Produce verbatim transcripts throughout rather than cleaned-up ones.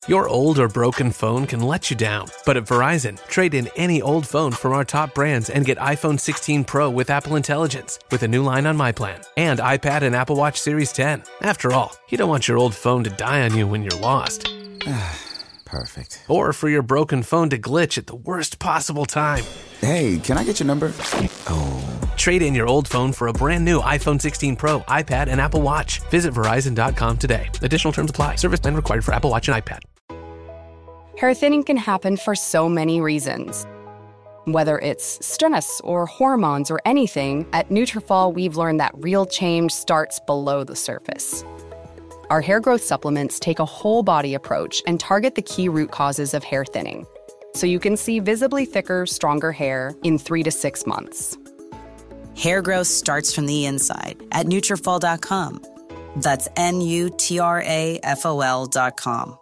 Your old or broken phone can let you down, but at Verizon, trade in any old phone from our top brands and get iPhone sixteen Pro with Apple Intelligence with a new line on My Plan and iPad and Apple Watch Series ten. After all, you don't want your old phone to die on you when you're lost. Perfect. Or for your broken phone to glitch at the worst possible time. Hey, can I get your number? Oh. Trade in your old phone for a brand new iPhone sixteen Pro, iPad, and Apple Watch. Visit Verizon dot com today. Additional terms apply. Service plan required for Apple Watch and iPad. Hair thinning can happen for so many reasons. Whether it's stress or hormones or anything, at Nutrafol we've learned that real change starts below the surface. Our hair growth supplements take a whole body approach and target the key root causes of hair thinning, so you can see visibly thicker, stronger hair in three to six months. Hair growth starts from the inside at Nutrafol dot com. That's N U T R A F O L dot com.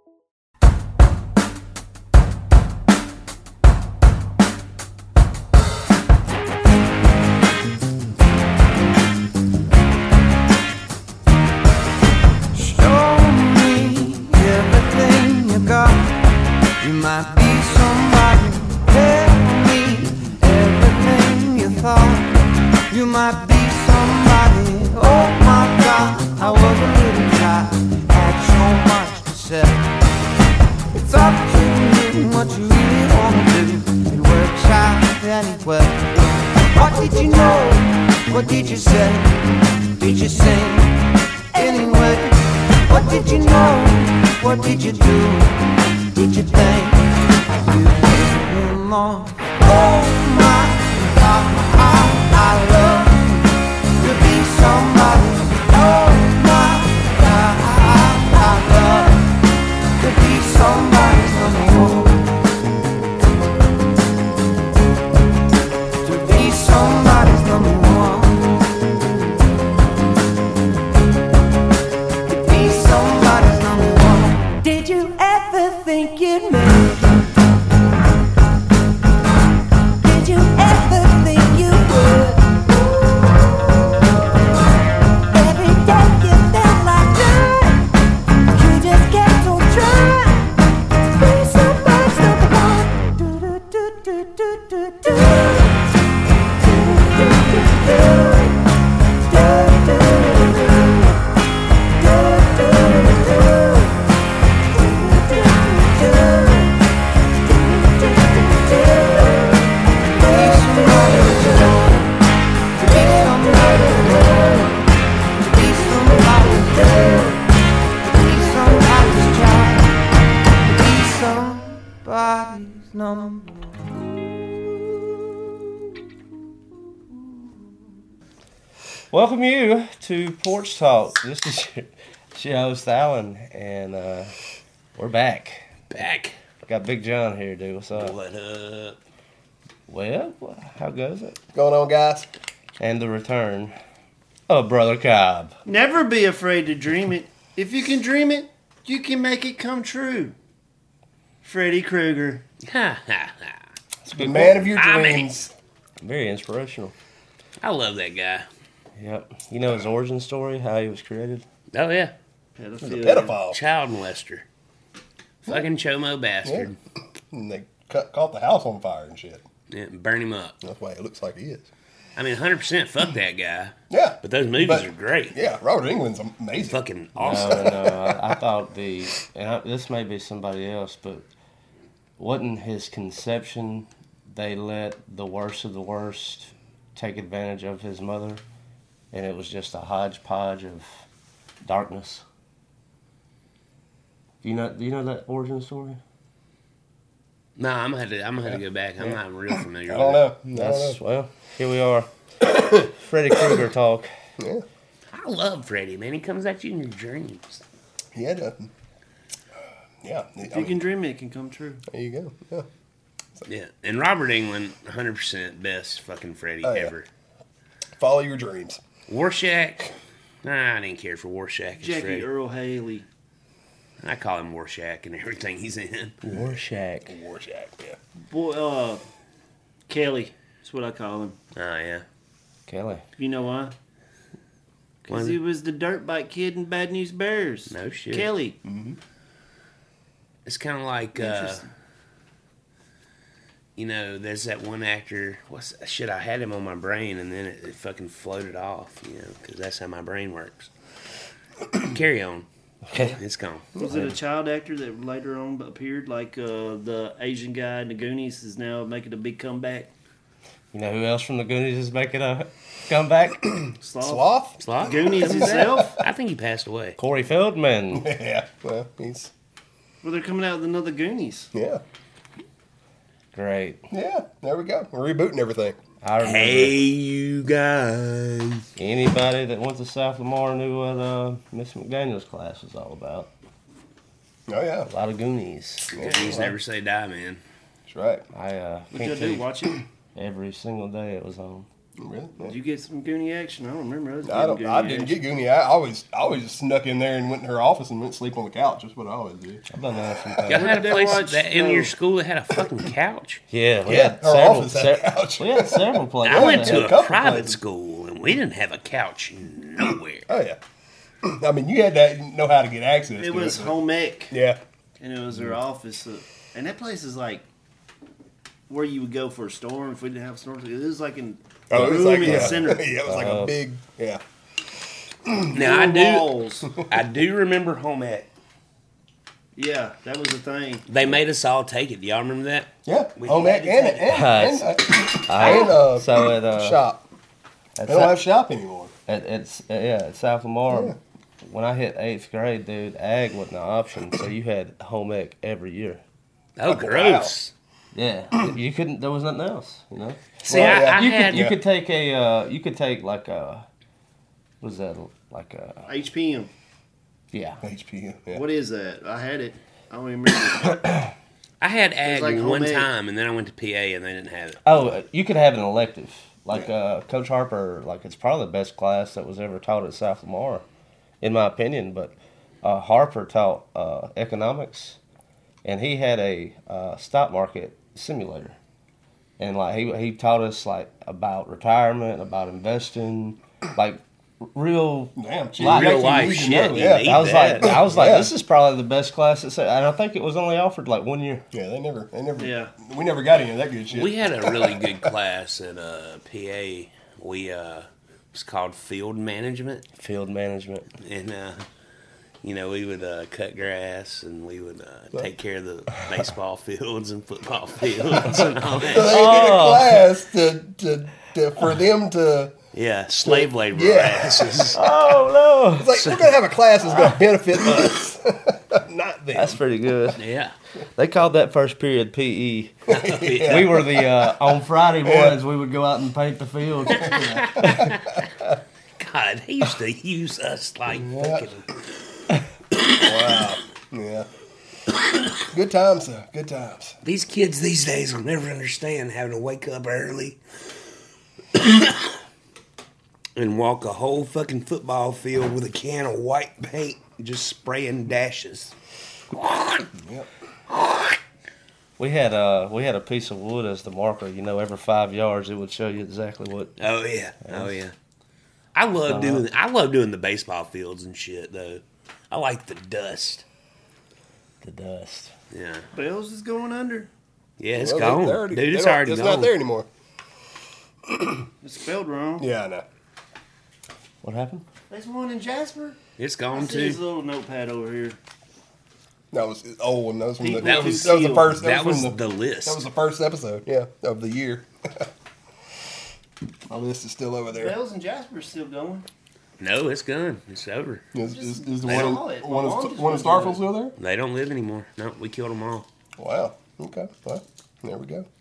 You might be somebody, tell me everything you thought. You might be somebody, oh my God, I was a little child, had so much to say. It's up to you what you really wanna do, it works out anyway. What did you know, what did you say, did you sing anyway? What did you know, what did you do? Did you think you did him on? Oh my God, I, I love to be somebody. Oh my God, I, I love to be somebody's number one. To be somebody's number one. To be somebody's number one. Did you ever think you'd make it? Did you ever think you would? Every day you felt like dying, you just kept on trying. Be somebody's number one. Do do do do do do do. Do do do do. Welcome you to Porch Talk. This is your, your host, Alan, and uh, we're back. Back. Got Big John here, dude. What's up? What up? Well, how goes it? Going on, guys? And the return of Brother Cobb. Never be afraid to dream it. If you can dream it, you can make it come true. Freddy Krueger. Ha ha ha. The man of your I dreams. mean, Very inspirational. I love that guy. Yep. You know his origin story, how he was created? Oh, yeah. He's a pedophile. Child molester. Fucking chomo bastard. Yeah. And they cut, caught the house on fire and shit. Yeah, burn him up. That's why it looks like he is. I mean, one hundred percent fuck that guy. Yeah. But those movies But- are great. Yeah, Robert Englund's amazing. Fucking awesome. No, no, I, I thought the, and I, this may be somebody else, but wasn't his conception, they let the worst of the worst take advantage of his mother, and it was just a hodgepodge of darkness. Do you know, do you know that origin story? No, I'm gonna have to. I'm gonna have to go back. I'm not real familiar. I don't with know. it. I don't That's, know. well, here we are. Freddy Krueger talk. Yeah. I love Freddy, man. He comes at you in your dreams. He had a, yeah. I If you mean, can dream it, it can come true. there you go. Yeah. Yeah, and Robert Englund, one hundred percent best fucking Freddy Oh, yeah. ever. Follow your dreams. Warshak, nah, I didn't care for Warshak as Jackie Freddy. Earl Haley. I call him Warshak and everything he's in. Warshak. Warshak, yeah. Boy, uh, Kelly. That's what I call him. Oh, yeah. Kelly. You know why? Because Why? he was the dirt bike kid in Bad News Bears. No shit. Kelly. Mm-hmm. It's kind of like, uh, Interesting. you know, there's that one actor. What's shit? I had him on my brain, and then it, it fucking floated off. You know, because that's how my brain works. Carry on. Okay. It's gone. Was it a child actor that later on appeared, like uh, the Asian guy in the Goonies is now making a big comeback? You know who else from the Goonies is making a comeback? Sloth? Sloth? Sloth? Goonies himself? I think he passed away. Corey Feldman. Yeah. Well, he's Well, they're coming out with another Goonies. yeah. Great. Yeah. There we go. We're rebooting everything. I remember Hey, you guys. anybody that went to South Lamar knew what uh, Miss McDaniel's class was all about. Oh yeah. A lot of Goonies. Goonies never say die, man. That's right. I uh, What can't y'all tell do? you, Watch it? every single day it was on. Really? Yeah. Did you get some Goonie action? I don't remember. us I don't. getting I Goonie didn't action. get Goonie. I always, I always just snuck in there and went in her office and went to sleep on the couch. That's what I always do. I've done that a few Y'all times. had a did place watch, that in uh, your school that had a fucking couch. Yeah, we Yeah, had our several. office had a se- couch. We had several places. I went yeah, to a a couple private places. school, and we didn't have a couch nowhere. Oh yeah. I mean, you had to know how to get access. It to was it. home ec, Yeah. and it was her office. Uh, and that place is like where you would go for a storm if we didn't have storms. It was like in Oh, it was room like in yeah. the center. yeah, it was like Uh, a big. Yeah. Now I Four do, walls. I do remember home ec. Yeah, that was the thing. They made us all take it. Do y'all remember that? Yeah. We Home had ec to and take- and, and, uh, I, and uh, so at uh, shop. at, They don't Sa- have shop anymore. at, at s- yeah at South Lamar. Yeah. When I hit eighth grade, dude, ag wasn't an option, so you had home ec every year. Oh, Oh, gross. Yeah, you couldn't. There was nothing else, you know. See, Well, I, yeah. I You had could you Yeah. could take a uh, you could take like a what was that like a H P M. yeah H P U. Yeah. What is that? I had it. I don't even remember. I had ag like one home ec. time, and then I went to P A, and they didn't have it. oh uh, you could have an elective like uh, Coach Harper, like it's probably the best class that was ever taught at South Lamar, in my opinion. But uh, Harper taught uh, economics, and he had a uh, stock market simulator. And like he he taught us like about retirement, about investing, like real. Damn, gee, Like, you real actually life need to shit, know, you Yeah. need I was that. like, I was like, Yeah. this is probably the best class that's. And I think it was only offered like one year. Yeah. They never. They never. Yeah. We never got any of that good shit. We had a really good class at uh, P A. We uh, it was called field management, Field management. and uh, you know we would uh, cut grass, and we would uh, take care of the baseball fields and football fields and all So they that. did a class to, to, to for them to. Yeah, slave labor Yeah. asses. Oh no, It's like we're gonna have a class that's gonna benefit us, not them. that's pretty good. Yeah. They called that first period P E. Yeah. We were the uh, on Friday mornings we would go out and paint the field. God, he used to use us like fucking. Wow. Yeah. Good times, though. Good times. These kids these days will never understand having to wake up early and walk a whole fucking football field with a can of white paint, just spraying dashes. Yep. We had uh we had a piece of wood as the marker. You know, every five yards it would show you exactly what. Oh yeah, oh yeah. I love doing I love doing the baseball fields and shit though. I like the dust. The dust. Yeah, Bells is going under. yeah, it's Well, gone, they're already- dude. It's they don't- already It's gone. not there anymore. It's spelled wrong. Yeah, I know. What happened? There's one in Jasper. It's I gone see his too. little notepad over here. That was old one. That was from the. That was- that was the first. That, That was, was from the, the list. That was the first episode. Yeah, of the year. My list is still over there. Bells in Jasper is still going. No, it's gone. It's over. Is, is, is the They one, don't- in, My one, mom in, just one in went to Starfield still there? They don't live anymore. No, we killed them all. Wow. Okay. Well, there we go.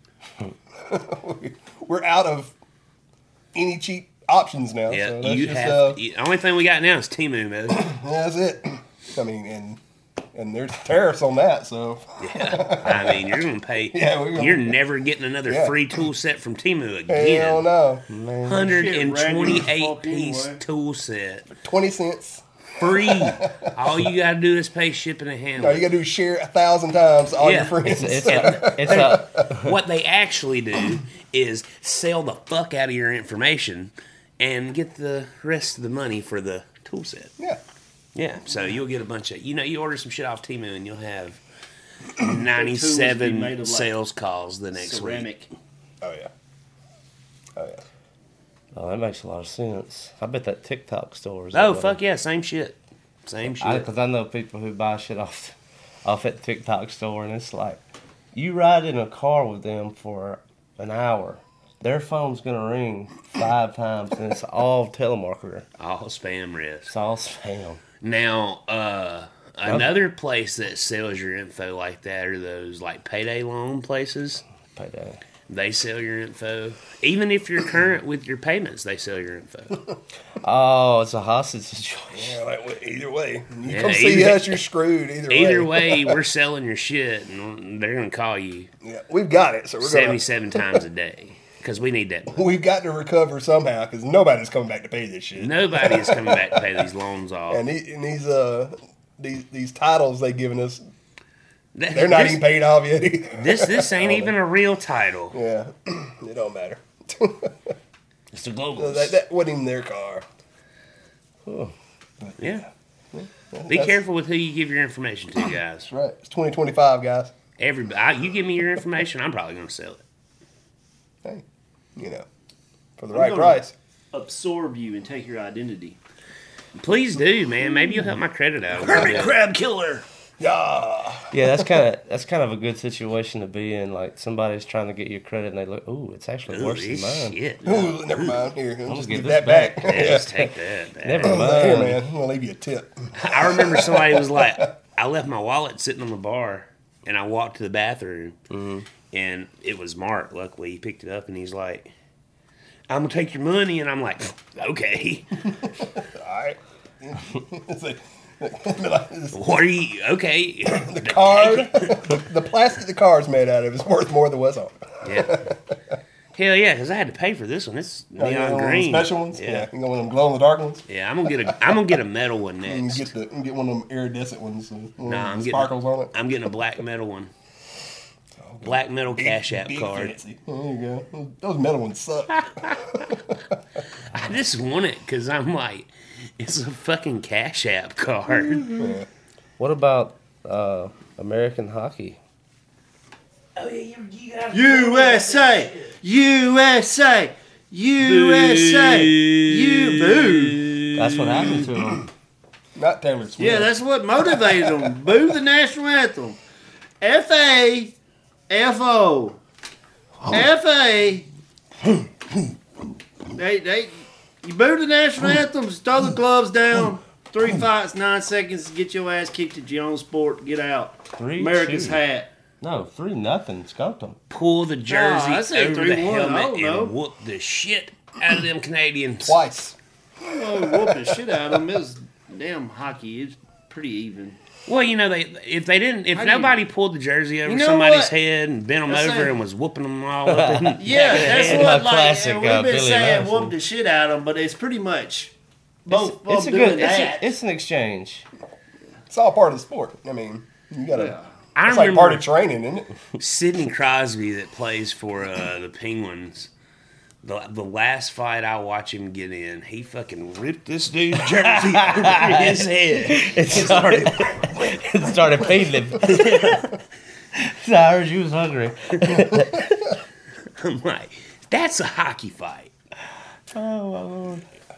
We're out of any cheap options now. Yeah, so that's you just, have. uh, The only thing we got now is Temu, man. that's it. I mean, and and there's tariffs on that, so Yeah, I mean, you're gonna pay. Yeah, we're gonna- you're never getting another Yeah. free tool set from Temu hell again. no. Hundred and Shit, raggedy twenty-eight fuck piece anyway. tool set, Twenty cents. free. All you gotta do is pay shipping and No, handling. you gotta do share a thousand times to all Yeah. your friends. It's a, it's a What they actually do is sell the fuck out of your information and get the rest of the money for the tool set. yeah. Yeah, so you'll get a bunch of, you know, you order some shit off Temu and you'll have ninety-seven made of, like, sales calls the next ceramic. week. Oh yeah. Oh yeah. Oh, that makes a lot of sense. I bet that TikTok store is. Oh, fuck yeah, same shit. Same shit. Because I, I know people who buy shit off, off at the TikTok store, and it's like, you ride in a car with them for an hour, their phone's gonna ring five times, and it's all telemarketer. All spam risk. It's all spam. Now, uh, another place that sells your info like that are those like payday loan places. Payday. They sell your info. Even if you're current with your payments, they sell your info. Oh, it's a hostage situation. Yeah, like, either way. You Yeah, come see either- us, you're screwed either way. Either way, we're selling your shit, and they're going to call you Yeah, we've got it, so we're seventy-seven times a day because we need that money. gonna... We've got to recover somehow, because nobody's coming back to pay this shit. Nobody is coming back to pay these loans off. And, he, and these, uh, these, these titles they giving us, That- they're not this, even paid off yet either. This this ain't even a real title. Yeah, it don't matter. It's the globals. that, that wasn't even their car. Yeah. Be That's- careful with who you give your information to, guys. That's right. It's twenty twenty-five, guys. Everybody, I, you give me your information, I'm probably going to sell it. Hey, you know, for the I'm right gonna price. Absorb you and take your identity. Please do, man. Maybe you'll help my credit out a little bit. Crab killer. Yeah. Yeah, that's kind of that's kind of a good situation to be in. Like somebody's trying to get your credit, and they look, ooh, it's actually Ooh, worse than this mine. shit. Ooh, never mind. Here, gonna just give give this that back. back. Yeah, just take that. back. Never Here, mind. man. I'm gonna leave you a tip. I remember somebody was like, I left my wallet sitting on the bar, and I walked to the bathroom, Mm-hmm. and it was Mark. Luckily, he picked it up, and he's like, "I'm gonna take your money," and I'm like, "Okay." All right. It's like, the What are you? Okay. card, the, the plastic the card's made out of is worth more than what's on it. Yeah. Hell yeah, because I had to pay for this one. It's Oh, you neon know, one of them green. special ones. Yeah. Yeah, you know one of them glow in the dark ones. Yeah, I'm gonna get a I'm gonna get a metal one You can next. get the you can get one of them iridescent ones. uh, one Nah, with I'm the getting sparkles on it. I'm getting a black metal one. Black metal Cash App Big card. fancy. There you go. Those- Those metal ones suck. I just want it because I'm like, it's a fucking Cash App card. Yeah. What about uh, American hockey? Oh yeah, you, you got U S A, U S A, U S A, you boo. That's what happened to them. Not Taylor Swift. Yeah, that's what motivated them. Boo the national anthem. F A F O. F A. They, they, you boo the national anthems, throw the gloves down. Three fights, nine seconds to get your ass kicked at your own sport. Get out. Three, America's two. hat. No, three nothing. Skunked them. pull the jersey Nah, I said over the three one, I helmet don't know. and whoop the shit out of them Canadians. Twice. Oh, whoop the shit out of them. It was damn hockey. It's pretty even. Well, you know, they if they didn't, if How do you- nobody pulled the jersey over You know somebody's what? head and bent them That's over it. and was whooping them all up, in, Yeah, that's Yeah, what a like classic, and we've uh, been Billy saying Madison. whoop the shit out of them, but it's pretty much both. It's, both it's a doing good. It's, that. a, it's an exchange. It's all part of the sport. I mean, you gotta. Yeah. I It's like remember part of training, isn't it? Sidney Crosby that plays for uh, the Penguins. The, the last fight I watched him get in, he fucking ripped this dude's jersey over his head. It started. it started paining him. So I heard you was hungry. I'm like, that's a hockey fight. Oh my lord.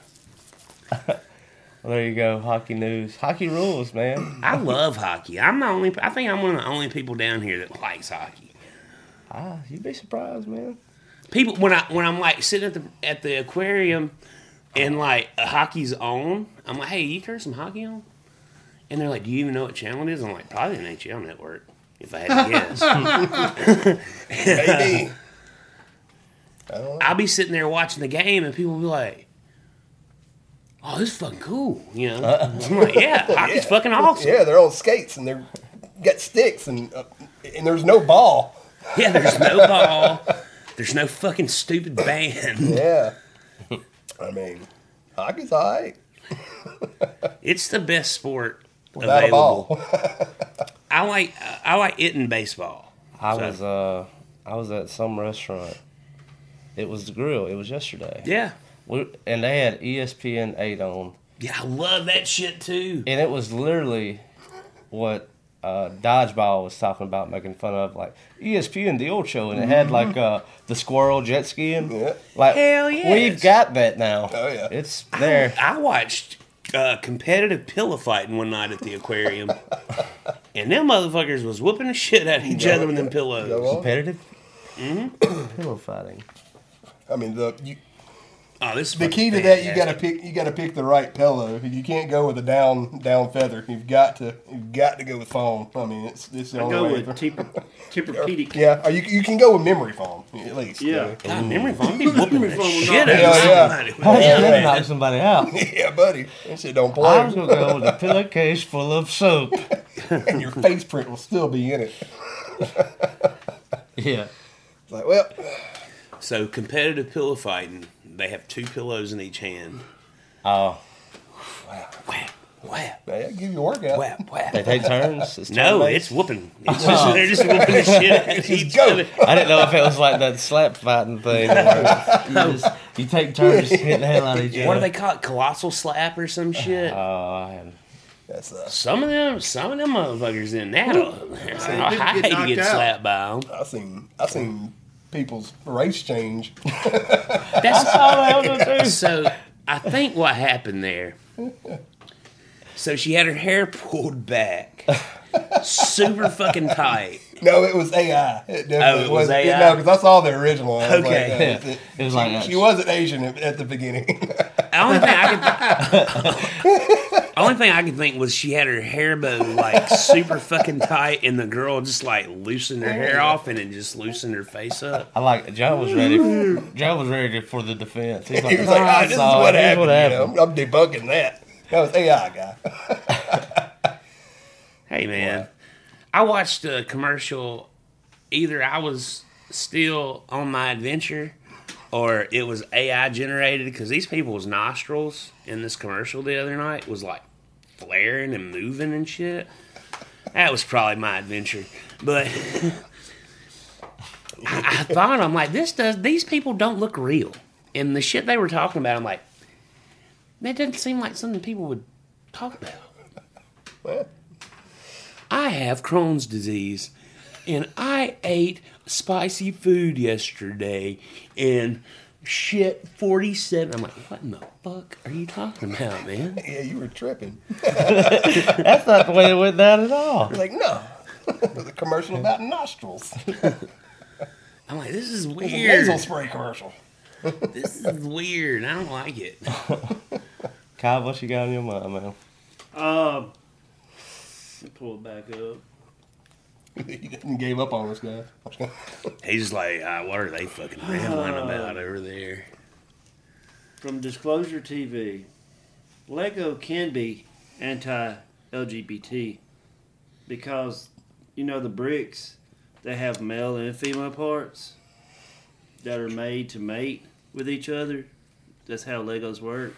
Well, there you go. Hockey news. Hockey rules, man. I love hockey. I'm the only. I think I'm one of the only people down here that likes hockey. Ah, you'd be surprised, man. People when I when I'm like sitting at the at the aquarium and like hockey's on, I'm like, hey, you turn some hockey on? And they're like, do you even know what channel it is? I'm like, probably an H L network, if I had to guess. Maybe. I don't know. I'll be sitting there watching the game and people will be like, oh, this is fucking cool. You know? I'm like, yeah, hockey's Yeah. fucking awesome. Yeah, they're on skates and they're got sticks and uh, and there's no ball. Yeah, there's no ball. There's no fucking stupid band. Yeah. I mean, hockey's all right. It's the best sport Without a available. ball. I like I like it in baseball. I So- was uh, I was at some restaurant. It was the Grill. It was yesterday. Yeah. We, and they had E S P N eight on, Yeah, I love that shit too. and it was literally what uh, Dodgeball was talking about making fun of like E S P N, the old show, and it had like uh, the squirrel jet skiing. Yeah. Like, Hell yes. we've got that now. Oh, yeah. It's there. I, I watched uh, competitive pillow fighting one night at the aquarium, and them motherfuckers was whooping the shit out of each other with them pillows. Go on. Competitive Mm-hmm. pillow fighting. I mean, the you, Oh, this is the fucking key to that, you got to fantastic. pick. You got to pick the right pillow. You can't go with a down down feather. You've got to. You've got to go with foam. I mean, it's it's the I only go way. with Tempur- Tempur-Pedic. Yeah, or you you can go with memory foam at least. Yeah. God, memory foam be whooping the Memory foam will shit knock out Hell of yeah. somebody. with I was that. gonna knock somebody out. Yeah, buddy. That shit don't I play. was gonna go with a pillowcase full of soap. And your face print will still be in it. Yeah. It's like, well, So competitive pillow fighting, they have two pillows in each hand. Oh, Whap, whap, man, give you a workout. whap, whap. they take turns. It's No, turn-based? it's whooping. It's just, they're just whooping the shit out of each go. other. I didn't know if it was like that slap fighting thing. Where you, just, you take turns hitting the hell out of each other. What do they call it? Colossal slap or some shit? Oh, I had- That's uh, Some of them, some of them motherfuckers in that. That's how people I get hate to knocked get out. slapped by them. I seen I seen people's race change. That's all I ever do. So I think what happened there. So she had her hair pulled back, super fucking tight. No, it was A I. It definitely Oh, it was wasn't- A I? No, because I saw the original. I was Okay. like, no, it's- it, It was she, like that. she wasn't Asian at, at the beginning. The only thing I could, only thing I could think was she had her hair bow like super fucking tight, and the girl just like loosened her hair off and it just loosened her face up. I like Joe was ready. Joe was ready for the defense. He's like, he was like, "Oh, ah, I this is saw it. what Here's happened. what You happened." know? I'm debunking that. That was A I guy. Hey man, I watched a commercial. Either I was still on my adventure, or it was A I generated, because these people's nostrils in this commercial the other night was like flaring and moving and shit. That was probably my adventure, but I, I thought, I'm like, this does. These people don't look real, and the shit they were talking about, I'm like, that doesn't seem like something people would talk about. Well, I have Crohn's disease, and I ate spicy food yesterday, and shit forty-seven. I'm like, what in the fuck are you talking about, man? yeah, you were tripping. That's not the way it went down at all. You're like, no. It was a commercial about nostrils. I'm like, this is It was a weird. nasal spray commercial. This is weird. I don't like it. Kyle, what you got on your mind, man? Um, pull it back up. He didn't gave up on us, guys. He's just like, ah, what are they fucking rambling about over there? From Disclosure T V, Lego can be anti-L G B T because, you know, the bricks, they have male and female parts that are made to mate with each other. That's how Legos work.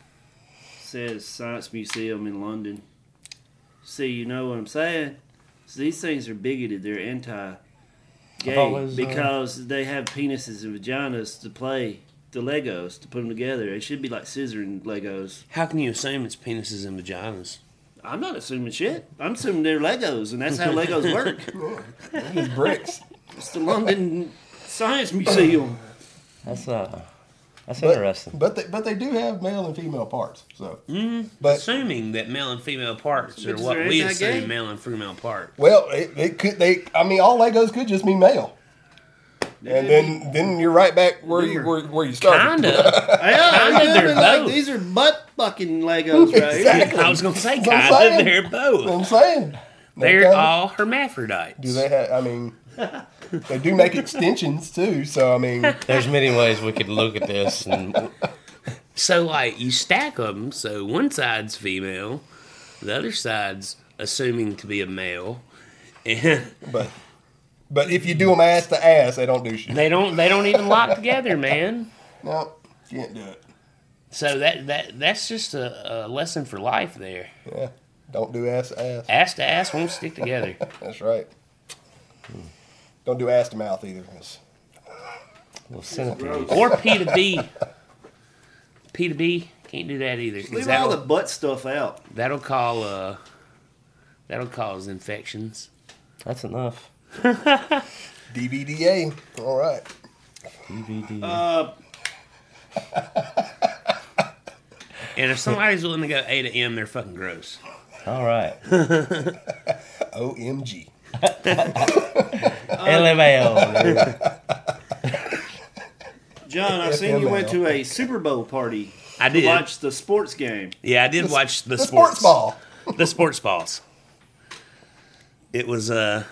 Says Science Museum in London. See, you know what I'm saying? So these things are bigoted. They're anti-gay always, uh, because they have penises and vaginas to play the Legos, to put them together. They should be like scissoring Legos. How can you assume it's penises and vaginas? I'm not assuming shit. I'm assuming they're Legos, and that's how Legos work. It's bricks. It's the London Science Museum. That's uh, that's But, interesting. but they but they do have male and female parts. So, Mm, but assuming that male and female parts are Because what they're we anti-gay. assume male and female parts. well, it, it could they. I mean, all Legos could just be male, and then then you're right back where you where, where you started. Kinda. Yeah, Kinda, they're they're like, both. these are butt fucking Legos right Exactly. here. I was gonna say That's what I'm kinda. saying. They're both. I'm saying They're kinda- all hermaphrodites. Do they have? I mean, they do make extensions too. So I mean, There's many ways we could look at this, and So, like, you stack them, so one side's female, the other side's assuming to be a male, and but but if you do them ass to ass, they don't do shit. they don't they don't even lock together, man. No, can't do it. So that that that's just a, a lesson for life there. Yeah, don't do ass to ass. Ass to ass won't stick together. That's right. Don't do ass to mouth either. It's- little centipede. Or P to B. P to B, can't do that either. 'cause Leave all That'll, the butt stuff out. that'll call uh That'll cause infections. That's enough. D V D A. All right. D V D. Uh, And if somebody's willing to go A to M, they're fucking gross. All right. O M G. L M A O. John, I seen you went to a Super Bowl party. I to did. watch the sports game. Yeah, I did watch the, The sports, sports ball. the sports balls. It was uh,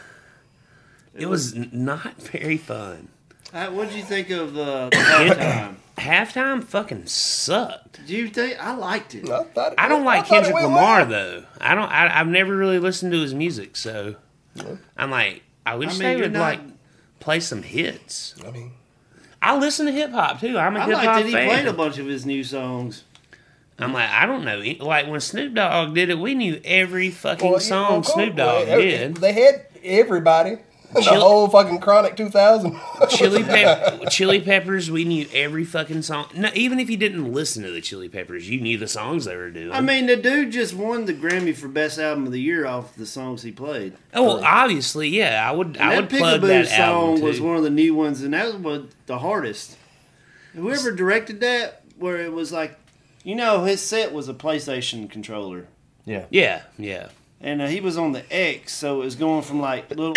it was n- not very fun. Uh, what did you think of uh, the halftime? Halftime fucking sucked. Do you think I liked it? I, thought it I don't went- like I thought it Kendrick went Lamar well. though. I don't. I, I've never really listened to his music, so I'm like, I wish I mean, they you're would not- like play some hits. I mean, I listen to hip hop too. I'm a I hip liked hop that he fan. played a bunch of his new songs. I'm like, I don't know. Like when Snoop Dogg did it, we knew every fucking well, song yeah, well, cool. Snoop Dogg Well, did. They had everybody. The Chili- whole fucking Chronic two thousand. Chili Pep- Chili Peppers, we knew every fucking song. No, even if you didn't listen to the Chili Peppers, you knew the songs they were doing. I mean, the dude just won the Grammy for Best Album of the Year off the songs he played. oh, well, obviously, yeah. I would, And I that would plug Peekaboo that song album was too. one of the new ones, and that was the hardest. Whoever directed that, where it was like, you know, his set was a PlayStation controller. Yeah. Yeah, yeah. And uh, he was on the X, so it was going from like little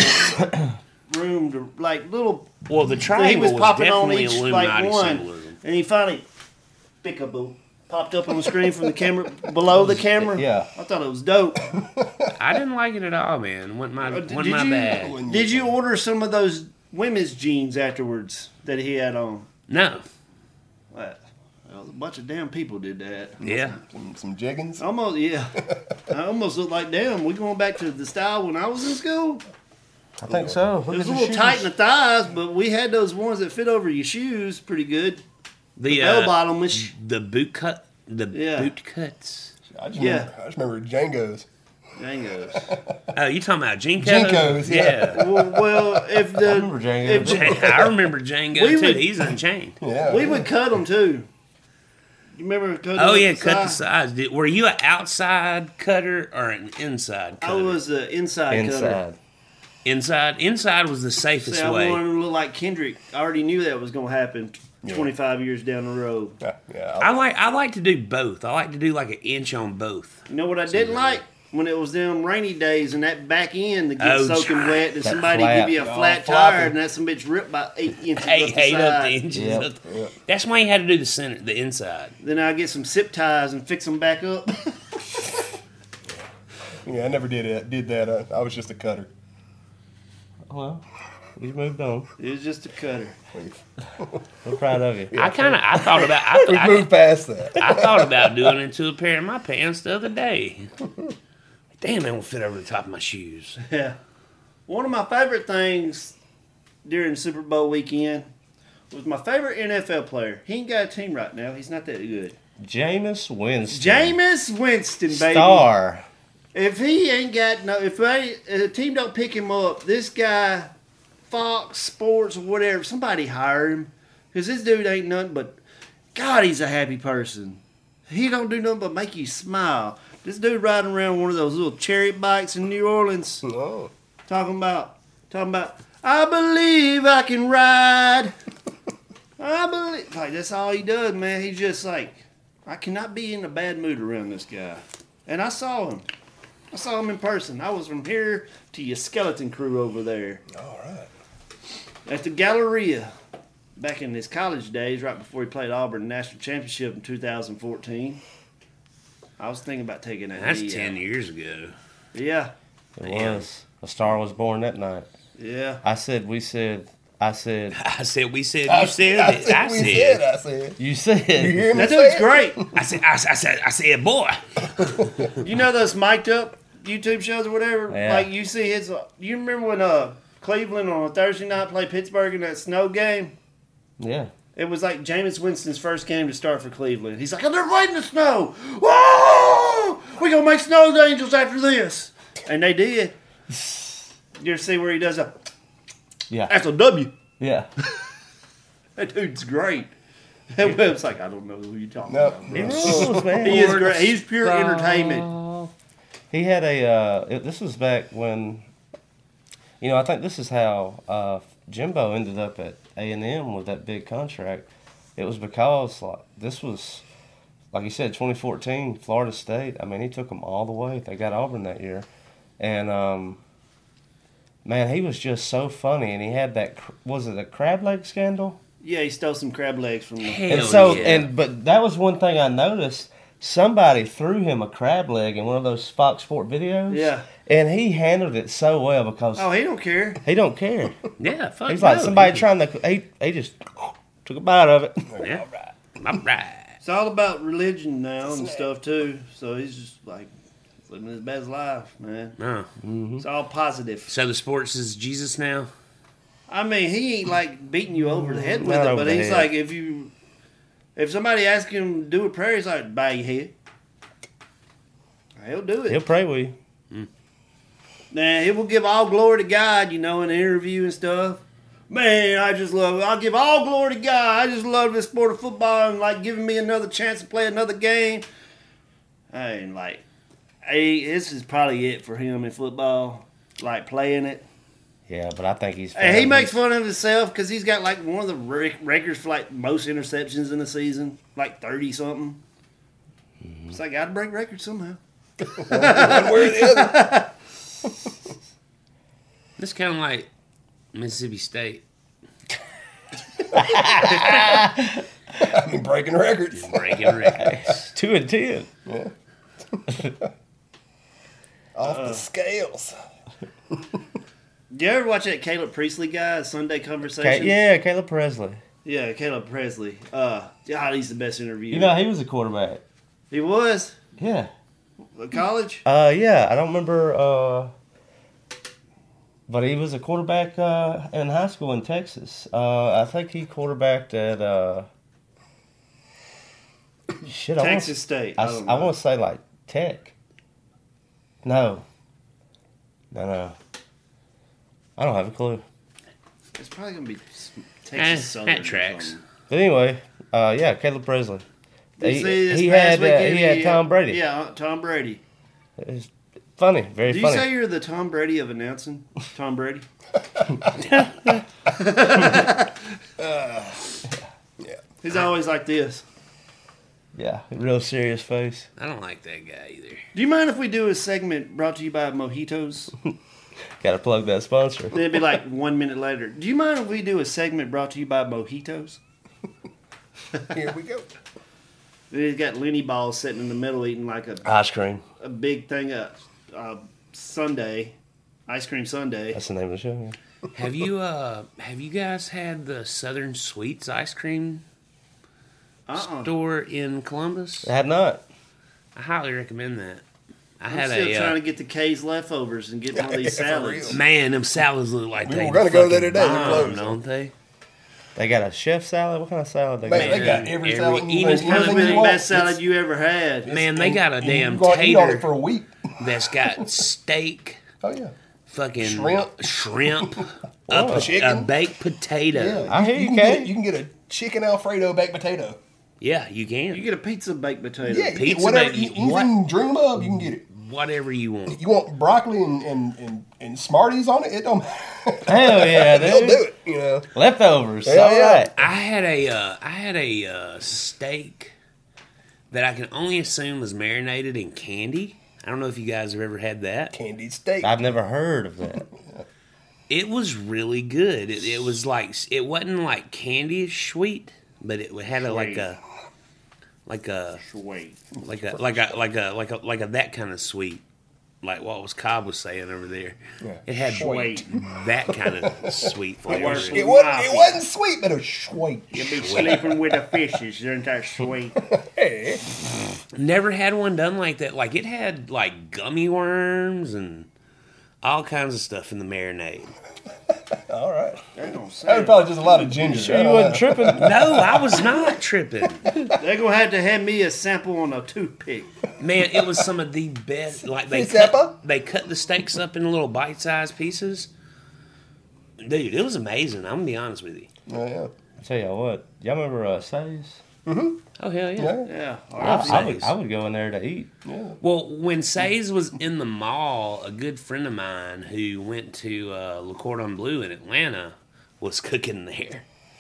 room to like little. Well, the So he triangle was was, popping on definitely each Illuminati like one, symbolism. and he finally, Peekaboo, popped up on the screen from the camera below the camera. Yeah. I thought it was dope. I didn't like it at all, man. Wasn't my, Uh, wasn't did my you bad. did you order some of those women's jeans afterwards that he had on? No. Well, well, a bunch of damn people did that. Yeah. some, some jeggings. Almost, yeah. I almost looked like, damn, we going back to the style when I was in school? I think so. It was a little tight in the thighs, but we had those ones that fit over your shoes pretty good. The, Bell uh, bottom-ish. the boot cut, the Yeah. boot cuts. I just Yeah. remember, I just remember Django's. Django's. Oh, you talking about Jinko? Jinkos, yeah. well, well, if the I remember Django. if Jan- I remember Django We too. would- He's unchained. Yeah. we would cut them too. You remember cutting? Oh up yeah, the cut the side? sides. Did, were you an outside cutter or an inside I cutter? was an inside, cutter. Inside. Inside. Inside was the safest See, I way. wanted to look like Kendrick. I already knew that was going to happen twenty-five years down the road. Yeah, yeah. I like I like to do both. I like to do like an inch on both. You know what I didn't like? When it was them rainy days and that back end to get Oh, soaking try- wet and that somebody flap. give you a Oh, flat floppy. tire and that some bitch ripped by eight inches Eight, up the eight up side. the inches. Yep. up the- That's why you had to do the center, the inside. Then I get some zip ties and fix them back up. Yeah, I never did it. Did that. Uh, I was just a cutter. Well, you moved on. It was just a cutter. We're proud of you. I kind of I thought about I, We th- moved past that. I, I thought about doing it to a pair of my pants the other day. Damn, they won't fit over the top of my shoes. Yeah. One of my favorite things during Super Bowl weekend was my favorite N F L player. He ain't got a team right now. He's not that good. Jameis Winston. Jameis Winston, baby. Star. If he ain't got no, if they, a team don't pick him up, this guy, Fox Sports or whatever, somebody hire him, because this dude ain't nothing but, God, he's a happy person. He don't do nothing but make you smile. This dude riding around one of those little chariot bikes in New Orleans, Oh. talking about, talking about, I believe I can ride. I believe, like that's all he does, man. He's just like, I cannot be in a bad mood around this guy. And I saw him. I saw him in person. I was from here to your skeleton crew over there All right. at the Galleria back in his college days, right before he played Auburn National Championship in two thousand fourteen. I was thinking about taking that. That's knee ten out. years ago. Yeah, It was. A star was born that night. yeah. I said, we said, I said, I said, we said, I you said, I it. I we said, said. I said. you said. You hear me That say dude's it? great. I said, I, I said, I said, boy. You know those mic'd up YouTube shows or whatever? Yeah. Like you see his. You remember when uh Cleveland on a Thursday night played Pittsburgh in that snow game? Yeah. It was like Jameis Winston's first game to start for Cleveland. He's like, they're playing in the snow. Whoa! We gonna make snow angels after this, and they did. You ever see where he does a? Yeah. That's a W. Yeah. That dude's great. And Webb's like, I don't know who you're talking No. about. It was, man. He is great. He's pure entertainment. He had a. Uh, it, this was back when. You know, I think this is how uh, Jimbo ended up at A and M with that big contract. It was because like this was, like you said, twenty fourteen Florida State. I mean, he took them all the way. They got Auburn that year, and um, man, he was just so funny. And he had that. Was it a crab leg scandal? Yeah, he stole some crab legs from the. And so, yeah. and but that was one thing I noticed. Somebody threw him a crab leg in one of those Fox Sport videos. Yeah. And he handled it so well because oh, he don't care. He don't care. Yeah, fuck He's like no. somebody trying to. He he just took a bite of it. Yeah. All right. All right. It's all about religion now and stuff too. So he's just like living his best life, man. Oh. Mm-hmm. It's all positive. So the sports is Jesus now. I mean, he ain't like beating you over the head with Not it, over but the he's head. like if you if somebody asks him to do a prayer, he's like bow your head. He'll do it. He'll pray with you. Now, he will give all glory to God, you know, in an interview and stuff. Man, I just love it. I'll give all glory to God. I just love this sport of football and, like, giving me another chance to play another game. I mean, like, hey, this is probably it for him in football, like, playing it. Yeah, but I think he's. And he makes fun of himself because he's got, like, one of the rec- records for, like, most interceptions in the season, like thirty-something. Mm-hmm. It's like, I got to break records somehow. One way or the other. It's kind of like Mississippi State. I mean, breaking records. Breaking records. Two and ten. Yeah. Off uh, the scales. Do you ever watch that Caleb Priestley guy, Sunday Conversations? Ca- yeah, Caleb Presley. Yeah, Caleb Presley. Uh, God, he's the best interviewer. You know, he was a quarterback. He was? Yeah. College? Uh, yeah, I don't remember. Uh, but he was a quarterback uh, in high school in Texas. Uh, I think he quarterbacked at uh, shit. Texas State. I, I, don't I know. want to say like Tech. No. No, no. I don't have a clue. It's probably gonna be Texas Eh, Southern. that or tracks. something. But anyway, uh, yeah, Caleb Presley. You He, see, this he past had uh, weekend, he had Tom Brady. Yeah, uh, Tom Brady. It's funny, very Do you funny. say you're the Tom Brady of announcing? Tom Brady? Uh, yeah. He's always like this. Yeah, real serious face. I don't like that guy either. Do you mind if we do a segment brought to you by Mojitos? Got to plug that sponsor. Then it'd be like one minute later. Do you mind if we do a segment brought to you by Mojitos? Here we go. Then he's got Lenny balls sitting in the middle eating like a Ice cream. a big thing of uh, Sundae, ice cream sundae. That's the name of the show. Yeah. Have you uh have you guys had the Southern Sweets ice cream Uh-uh. store in Columbus? I have not. I highly recommend that. I I'm had still a trying uh, to get the K's leftovers and get one of Yeah, these for salads. real. man, them salads look like We they were gonna go there fucking today, they're bomb, closed. don't they? They got a chef salad. What kind of salad they Man, got? they got every, Every- salad. even anything kind of you Probably the want. best salad It's- you ever had. Man, they got a and damn you go eat on it tater for a week. that's got steak, Oh yeah. fucking Shrimp. shrimp, a, Oh, a chicken. baked potato. Yeah. I hear you, can Kay. get, you can get a chicken Alfredo baked potato. Yeah, you can. You get a pizza baked potato. Yeah, you Pizza get whatever baked- you, anything what? you dream of, you can get it. Whatever you want. You want broccoli and, and, and, and Smarties on it? It don't matter. Hell yeah, dude. They'll do it, you know. Leftovers. Hell All yeah. right. I had a uh, I had a uh, steak that I can only assume was marinated in candy. I don't know if you guys have ever had that. Candied steak. I've never heard of that. It was really good. It, it was like it wasn't like candy sweet, but it had a, like a like a Sweet. like a like a like a like a like a that kind of sweet, like what was Cobb was saying over there. Yeah. It had Sweet. that kind of sweet flavor. works in It it. wasn't, it wasn't sweet, but it was sweet. You'll be sleeping with the fishes. Aren't that sweet? Hey. Never had one done like that. Like it had like gummy worms and all kinds of stuff in the marinade. All right. They're gonna, That was probably just a lot of ginger. Sure I you don't wasn't know. tripping? No, I was not tripping. they're gonna have to hand me a sample on a toothpick. Man, it was some of the best. Like they Pizza? cut, they cut the steaks up in little bite-sized pieces. Dude, it was amazing. I'm gonna be honest with you. Oh, yeah. I tell y'all what. Y'all remember uh, Say's? Mm-hmm. Oh hell yeah! Yeah. Yeah. I, I, would, Say's. I would go in there to eat. Yeah. Well, when Say's was in the mall, a good friend of mine who went to uh, Le Cordon Bleu in Atlanta was cooking there.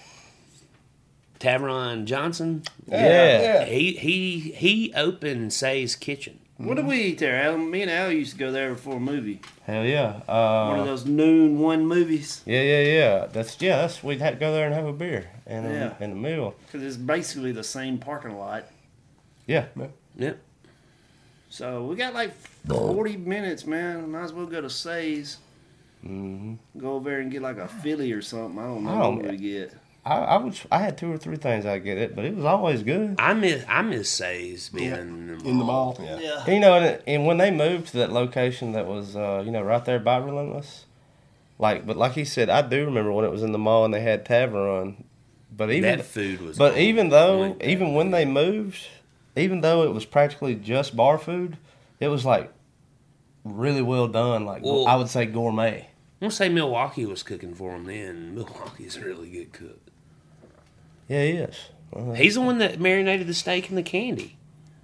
Tavron Johnson. Yeah. Yeah. He he he opened Say's Kitchen. What did we eat there, Al? Me and Al used to go there before a movie. Hell yeah. Uh, One of those noon one movies. Yeah, yeah, yeah. That's yeah. That's we'd have to go there and have a beer and a, Yeah. and a meal. Because it's basically the same parking lot. Yeah. Yep. So we got like forty minutes, man. Might as well go to Say's. Mm-hmm. Go over there and get like a Philly or something. I don't know Oh, what man. we get. I, I was I had two or three things I get it, but it was always good. I miss I miss Say's being Yeah. in the mall. In the mall. Yeah. Yeah. You know, and, and when they moved to that location that was, uh, you know, right there by Relentless, like, but like he said, I do remember when it was in the mall and they had Tavern. But even That food was. but on even though, point. even when they moved, even though it was practically just bar food, it was like really well done. Like Well- I would say gourmet. I'm gonna say Milwaukee was cooking for him then. Milwaukee's a really good cook. Yeah, he is. Well, He's the one that marinated the steak and the candy.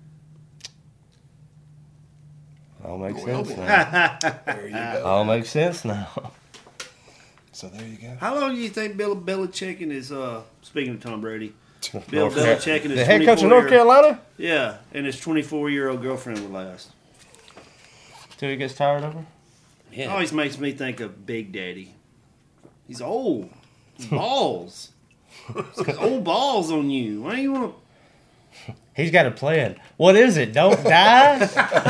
all makes Well, sense then. now. There you go. All makes sense now. So there you go. How long do you think Bill Belichick and his, uh, speaking of Tom Brady, Bill North Car- Belichick and his the head coach of North twenty-four-year Carolina, yeah, and his twenty-four-year-old girlfriend would last? till he gets tired of her. Yeah. Always makes me think of Big Daddy. He's old. Balls. He's got old balls on you. Why do you want to... He's got a plan. What is it? Don't die.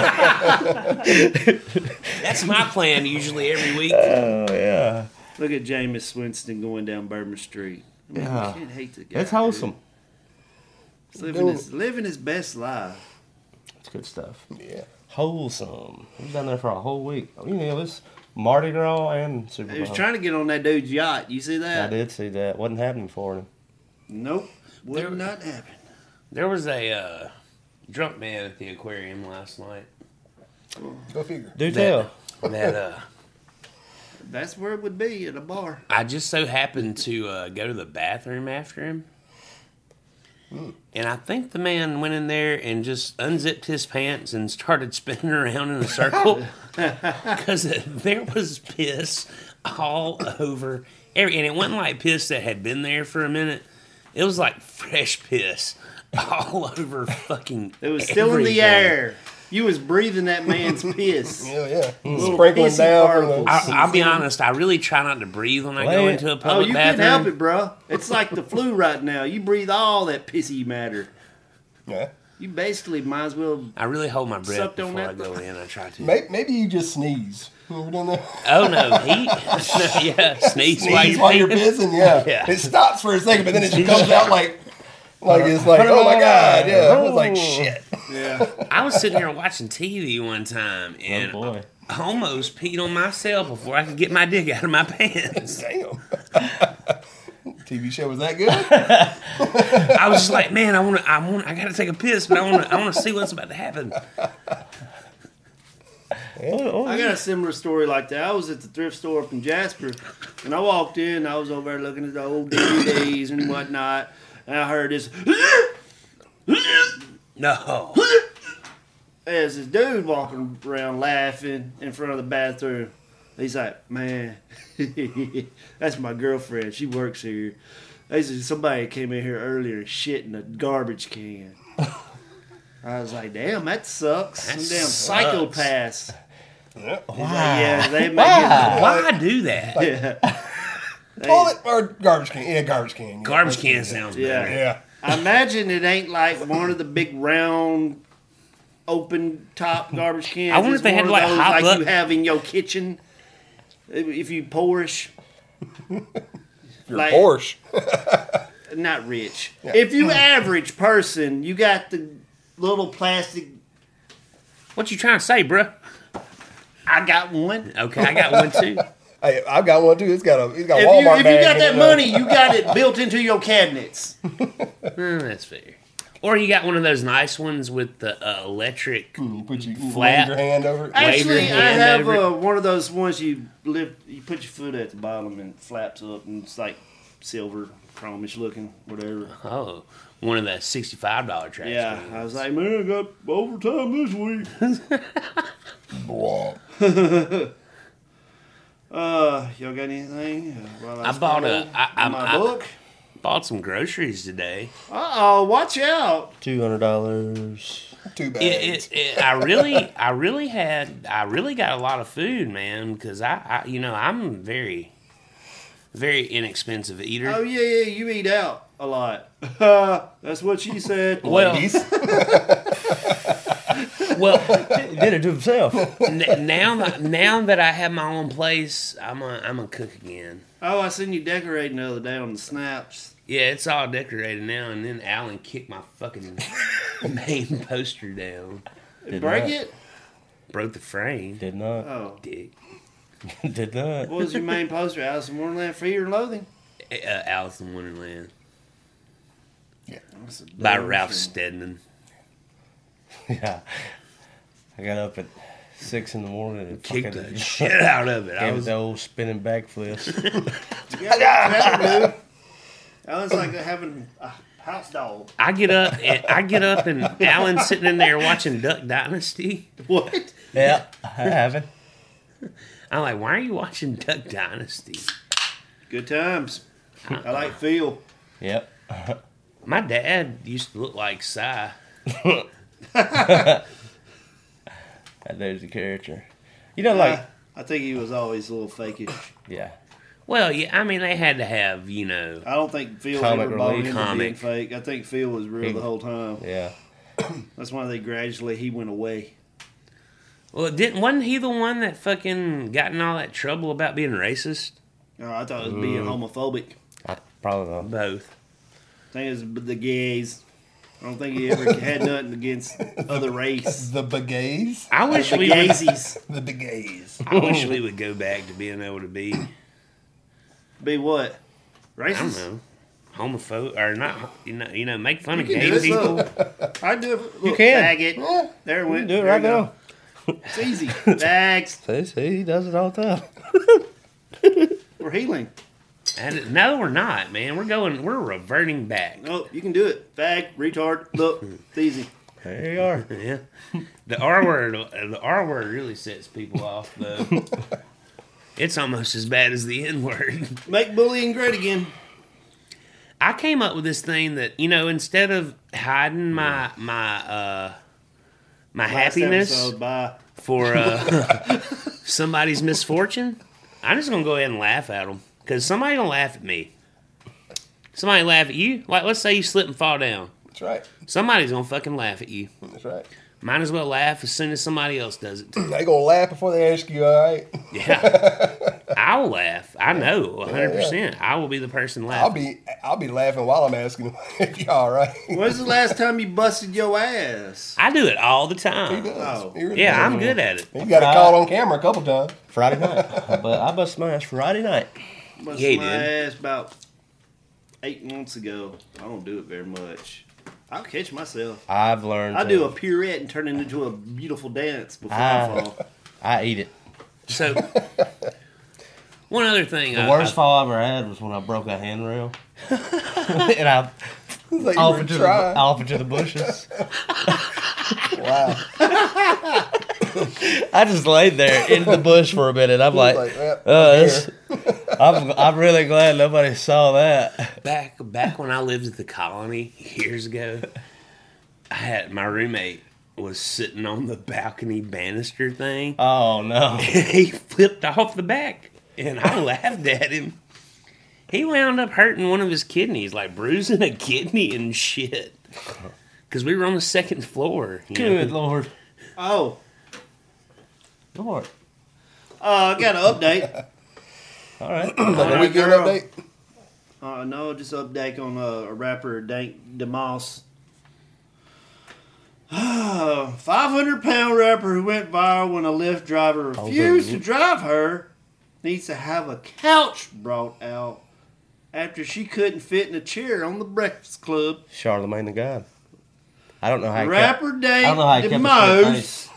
That's my plan usually every week. Oh yeah, Look at Jameis Winston going down Bourbon Street. I mean, Yeah. you can't hate the guy. it's wholesome. dude. He's living his, living his best life. It's good stuff. Yeah. Wholesome. He's down there for a whole week. You know, it's Mardi Gras and Super He was Bowl. trying to get on that dude's yacht. You see I that? did see that. Wasn't happening for him. Nope. Would There- not happen. There was a uh, drunk man at the aquarium last night. Go figure. Do That- tell. That uh, That's where it would be, at a bar. I just so happened to uh, go to the bathroom after him. And I think the man went in there and just unzipped his pants and started spinning around in a circle because there was piss all over every, and it wasn't like piss that had been there for a minute. It was like fresh piss all over fucking. It was still in the everything. air. You was breathing that man's piss. Yeah, yeah. Little Sprinkling pissy down from particles. the. I, I'll be honest. I really try not to breathe when I go Well, into a Oh, public you bathroom. can't help it, bro. It's like the flu right now. You breathe all that pissy matter. Yeah. You basically might as well. I really hold my breath Sucked on before I that go th- in. I try to. Maybe, maybe you just sneeze. You ever done that? Oh no, he. no, yeah, sneeze, while Sneeze you're, while you're peeing. pissing. Yeah. Yeah. It stops for a second, but then it just comes out like, like it's like, oh my god, yeah. I was like, shit. Yeah. I was sitting here watching T V one time and Oh boy. I almost peed on myself before I could get my dick out of my pants. Damn. T V show was that good? I was just like, man, I want to, I want, I got to take a piss, but I want to, I want to see what's about to happen. I got a similar story like that. I was at the thrift store up in Jasper, and I walked in. I was over there looking at the old D V Ds and whatnot, and I heard this. No, There's this dude walking around laughing in front of the bathroom. He's like, man, that's my girlfriend. She works here. They said somebody came in here earlier and shit in a garbage can. I was like, damn, that sucks. That Some damn sucks. psychopaths. Yeah. He's like, yeah, they make why do that? it. Yeah. Toilet or garbage can? Yeah, garbage can. Yeah. Garbage can sounds Yeah. better. Yeah. I imagine it ain't like one of the big round, open top garbage cans. I wonder It's if they had one to, of like, those hop like up- you have in your kitchen. If if you Porsche, You're Like- Porsche. not rich. If you average person, you got the little plastic. What you trying to say, bruh? I got one. Okay, I got one too. Hey, I've got one too. It's got a, it's got If Walmart you if you bag got in that it, money, you got it built into your cabinets. Mm, that's fair. Or you got one of those nice ones with the uh, electric. You put your, you Flat. wave your hand over it. Wave your Actually, I hand have over it. uh, one of those ones you lift. You put your foot at the bottom and it flaps up, and it's like silver, chromish looking, whatever. Oh, one of the sixty-five dollar trash Yeah, cans. I was like, man, I got overtime this week. Blah. uh, y'all got anything? Uh, while I bought a- scroll I- in I- my I- book. Bought some groceries today. Uh oh, watch out! Two hundred dollars. Too bad. It, it, it, I really, I really had, I really got a lot of food, man, because I, I, you know, I'm very, very inexpensive eater. Oh yeah, yeah, you eat out a lot. That's what she said. Well, Ladies. well, He did it to himself. n- now that now that I have my own place, I'm a, I'm a cook again. Oh, I seen you decorating the other day on the snaps. Yeah, it's all decorated now, and then Alan kicked my fucking main poster down, Did Break not. it? broke the frame. Did not. Oh. Dick. Did not. What was your main poster? Alice in Wonderland, Fear and Loathing? Uh, Alice in Wonderland That's a by dumb Ralph shit. Steadman. Yeah. I got up at six in the morning and Kicked fucking the shit out of it. I gave it was the old spinning backflips. You got that better, dude. That was like having a house dog. I get up and I get up and Alan's sitting in there watching Duck Dynasty. What? Yeah, I haven't. I'm like, why are you watching Duck Dynasty? Good times. I like Phil. Yep. My dad used to look like Si. That dude's a character. You know, like, Uh, I think he was always a little fakish. yeah. Well, yeah, I mean they had to have, you know. I don't think Phil Comic ever bought relief. into being Comic. fake. I think Phil was real He- the whole time. Yeah. That's why they gradually he went away. Well, didn't wasn't he the one that fucking got in all that trouble about being racist? Oh, I thought it was being homophobic. I probably not. Both. I think it was the gays. I don't think he ever had nothing against other race. The Begays? I wish The we would, Gaysies. The Begays. I wish we would go back to being able to be, Be what? I don't Racist? know, homophobe or not, you know, you know, make fun of You can gay do it, people. look. I do it. Look, can. Faggot. There it went. Do it There right you go. now. It's easy. Fags. See, see, he does it all the time. We're healing. And no, we're not, man. We're going. We're reverting back. No, you can do it. Fag, retard. Look, it's easy. There you are. Yeah, the R word. The R word really sets people off, though. It's almost as bad as the N word. Make bullying great again. I came up with this thing that, you know, instead of hiding my my uh my Last happiness episode, bye. for uh, somebody's misfortune, I'm just gonna go ahead and laugh at them because somebody gonna laugh at me. Somebody laugh at you. Like, let's say you slip and fall down. That's right. Somebody's gonna fucking laugh at you. That's right. Might as well laugh as soon as somebody else does it too. They gonna laugh before they ask you, all right? Yeah, I will laugh. I know, one hundred percent. I will be the person laughing. I'll be I'll be laughing while I'm asking if you all right. When's the last time you busted your ass? I do it all the time. Oh. He really Yeah, does. I'm good at it. You got it caught on camera a couple times. Friday night. But I bust my ass Friday night. Busted Yeah, you my did. ass about eight months ago. I don't do it very much. I'll catch myself. I've learned I to, do a pirouette and turn it into a beautiful dance before Ah. I fall. I eat it. So, one other thing. The I, worst I, fall I ever had was when I broke a handrail. and I It's like you off were into, the, trying. off into the bushes. Wow. I just laid there in the bush for a minute. I'm like, like, "Yep, uh, I'm this, I'm, I'm really glad nobody saw that. back back when I lived at the colony years ago, I had my roommate was sitting on the balcony banister thing. Oh, no. He flipped off the back, and I laughed at him. He wound up hurting one of his kidneys, like bruising a kidney and shit. Because we were on the second floor. you Good know. Lord. Oh, Lord. uh, I got an update. All right. Like a Alright, weekend girl. update. Uh, no, just update on uh, a rapper, Dank DeMoss. five hundred pound rapper who went viral when a Lyft driver refused to drive her needs to have a couch brought out after she couldn't fit in a chair on the Breakfast Club. Charlemagne the God. I don't know how he kept, Rapper I don't know how Dank he kept a straight DeMoss face.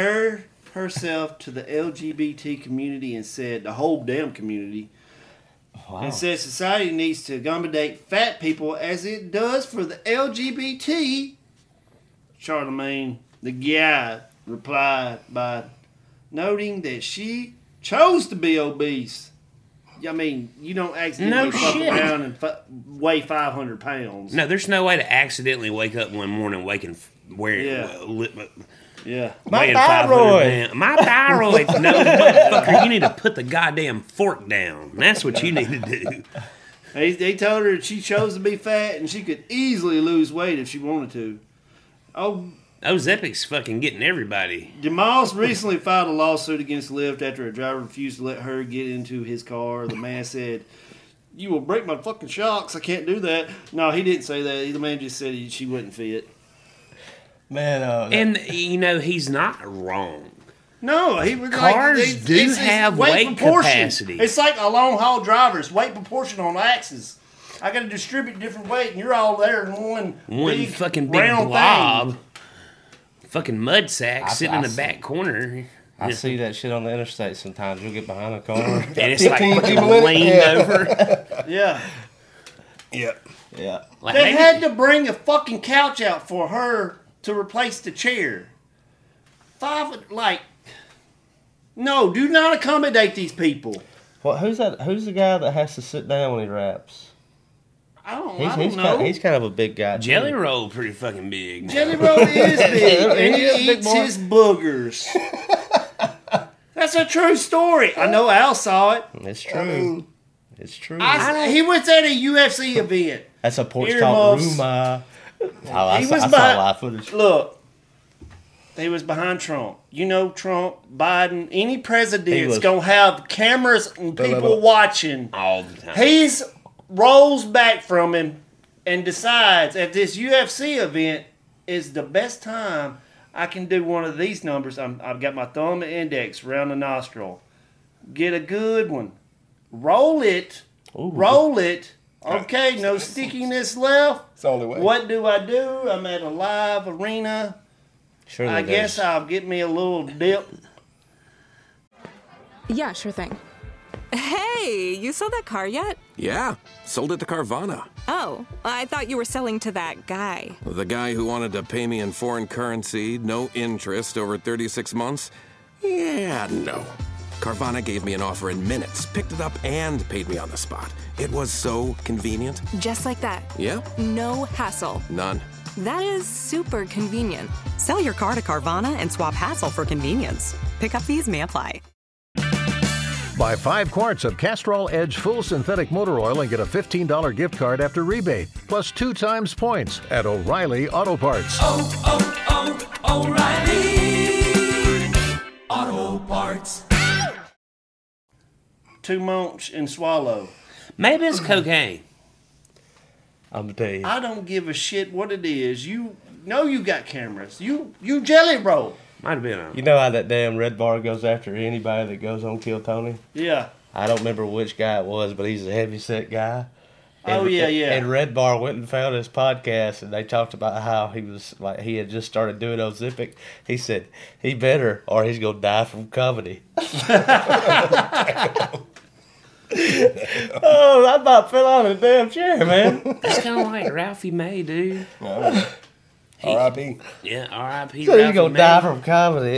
compared herself to the L G B T community and said, the whole damn community, Wow. And says society needs to accommodate fat people as it does for the L G B T. Charlemagne, the guy, replied by noting that she chose to be obese. I mean, you don't accidentally No fuck shit. around and fu- weigh five hundred pounds. No, there's no way to accidentally wake up one morning waking wearing Yeah. uh, li- Yeah. My weighing five hundred thyroid. pounds. My thyroid. No, motherfucker, you need to put the goddamn fork down. That's what you need to do. They, they told her she chose to be fat and she could easily lose weight if she wanted to. Oh, Ozempic's fucking getting everybody. Jamal's recently filed a lawsuit against Lyft after a driver refused to let her get into his car. The man said, "You will break my fucking shocks. I can't do that." No, he didn't say that. The man just said he, she wouldn't fit. Man, uh, that- And, you know, he's not wrong. No, he was Cars like, it's- do it's- it's have weight proportion. capacity. It's like a long haul drivers, weight proportion on axes. I got to distribute different weight, and you're all there in one One big, fucking big round blob. thing. Fucking mud sack I- sitting I in the see- back corner. I see that shit on the interstate sometimes. You'll get behind a car. And it's like fifteen fucking people in it? leaned Yeah. over. Yeah. Yep. Yeah. Like, They maybe- had to bring a fucking couch out for her to replace the chair. Five, like, no, do not accommodate these people. What? Who's that? Who's the guy that has to sit down when he raps? I don't, He's I don't he's know. kind, he's kind of a big guy. too. Jelly Roll pretty fucking big. Jelly Roll is big, and He is a he big eats boy. his boogers. That's a true story. I know Al saw it. It's true. It's true. I, he was at a U F C event. That's a porch talk Earmuffs. rumor. Oh, I, He saw, was I saw behind- live footage. Look, he was behind Trump. You know Trump, Biden, any He president's was- gonna have cameras and Blah, blah, people blah. watching. All the time. He's rolls back from him and decides if this U F C event is the best time I can do one of these numbers. I'm, I've got my thumb and index around the nostril. Get a good one. Roll it. Ooh. Roll it. Okay, no stickiness left. It's the only way. What do I do? I'm at a live arena. Surely I there's- guess I'll get me a little dip. Yeah, sure thing. Hey, you sold that car yet? Yeah, sold it to Carvana. Oh, I thought you were selling to that guy. The guy who wanted to pay me in foreign currency, no interest, over thirty-six months? Yeah, no. Carvana gave me an offer in minutes, picked it up, and paid me on the spot. It was so convenient. Just like that. Yeah, No hassle. none. That is super convenient. Sell your car to Carvana and swap hassle for convenience. Pickup fees may apply. Buy five quarts of Castrol Edge Full Synthetic Motor Oil and get a fifteen dollars gift card after rebate, plus two times points at O'Reilly Auto Parts. Oh, oh, oh, O'Reilly Auto Parts. To munch and swallow. Maybe it's cocaine. I'm gonna tell you. I don't give a shit what it is. You know you got cameras. You you Jelly Roll. Might have been a. You know how that damn Red Bar goes after anybody that goes on Kill Tony? Yeah. I don't remember which guy it was, but he's a heavy set guy. Oh, yeah, yeah. And Red Bar went and found his podcast, and they talked about how he was like he had just started doing Ozempic. He said he better, or he's gonna die from comedy. Oh, I about fell out of the damn chair, man. It's kind of like Ralphie May, dude. R I P Yeah, R I P So he's Ralphie gonna May. die from comedy.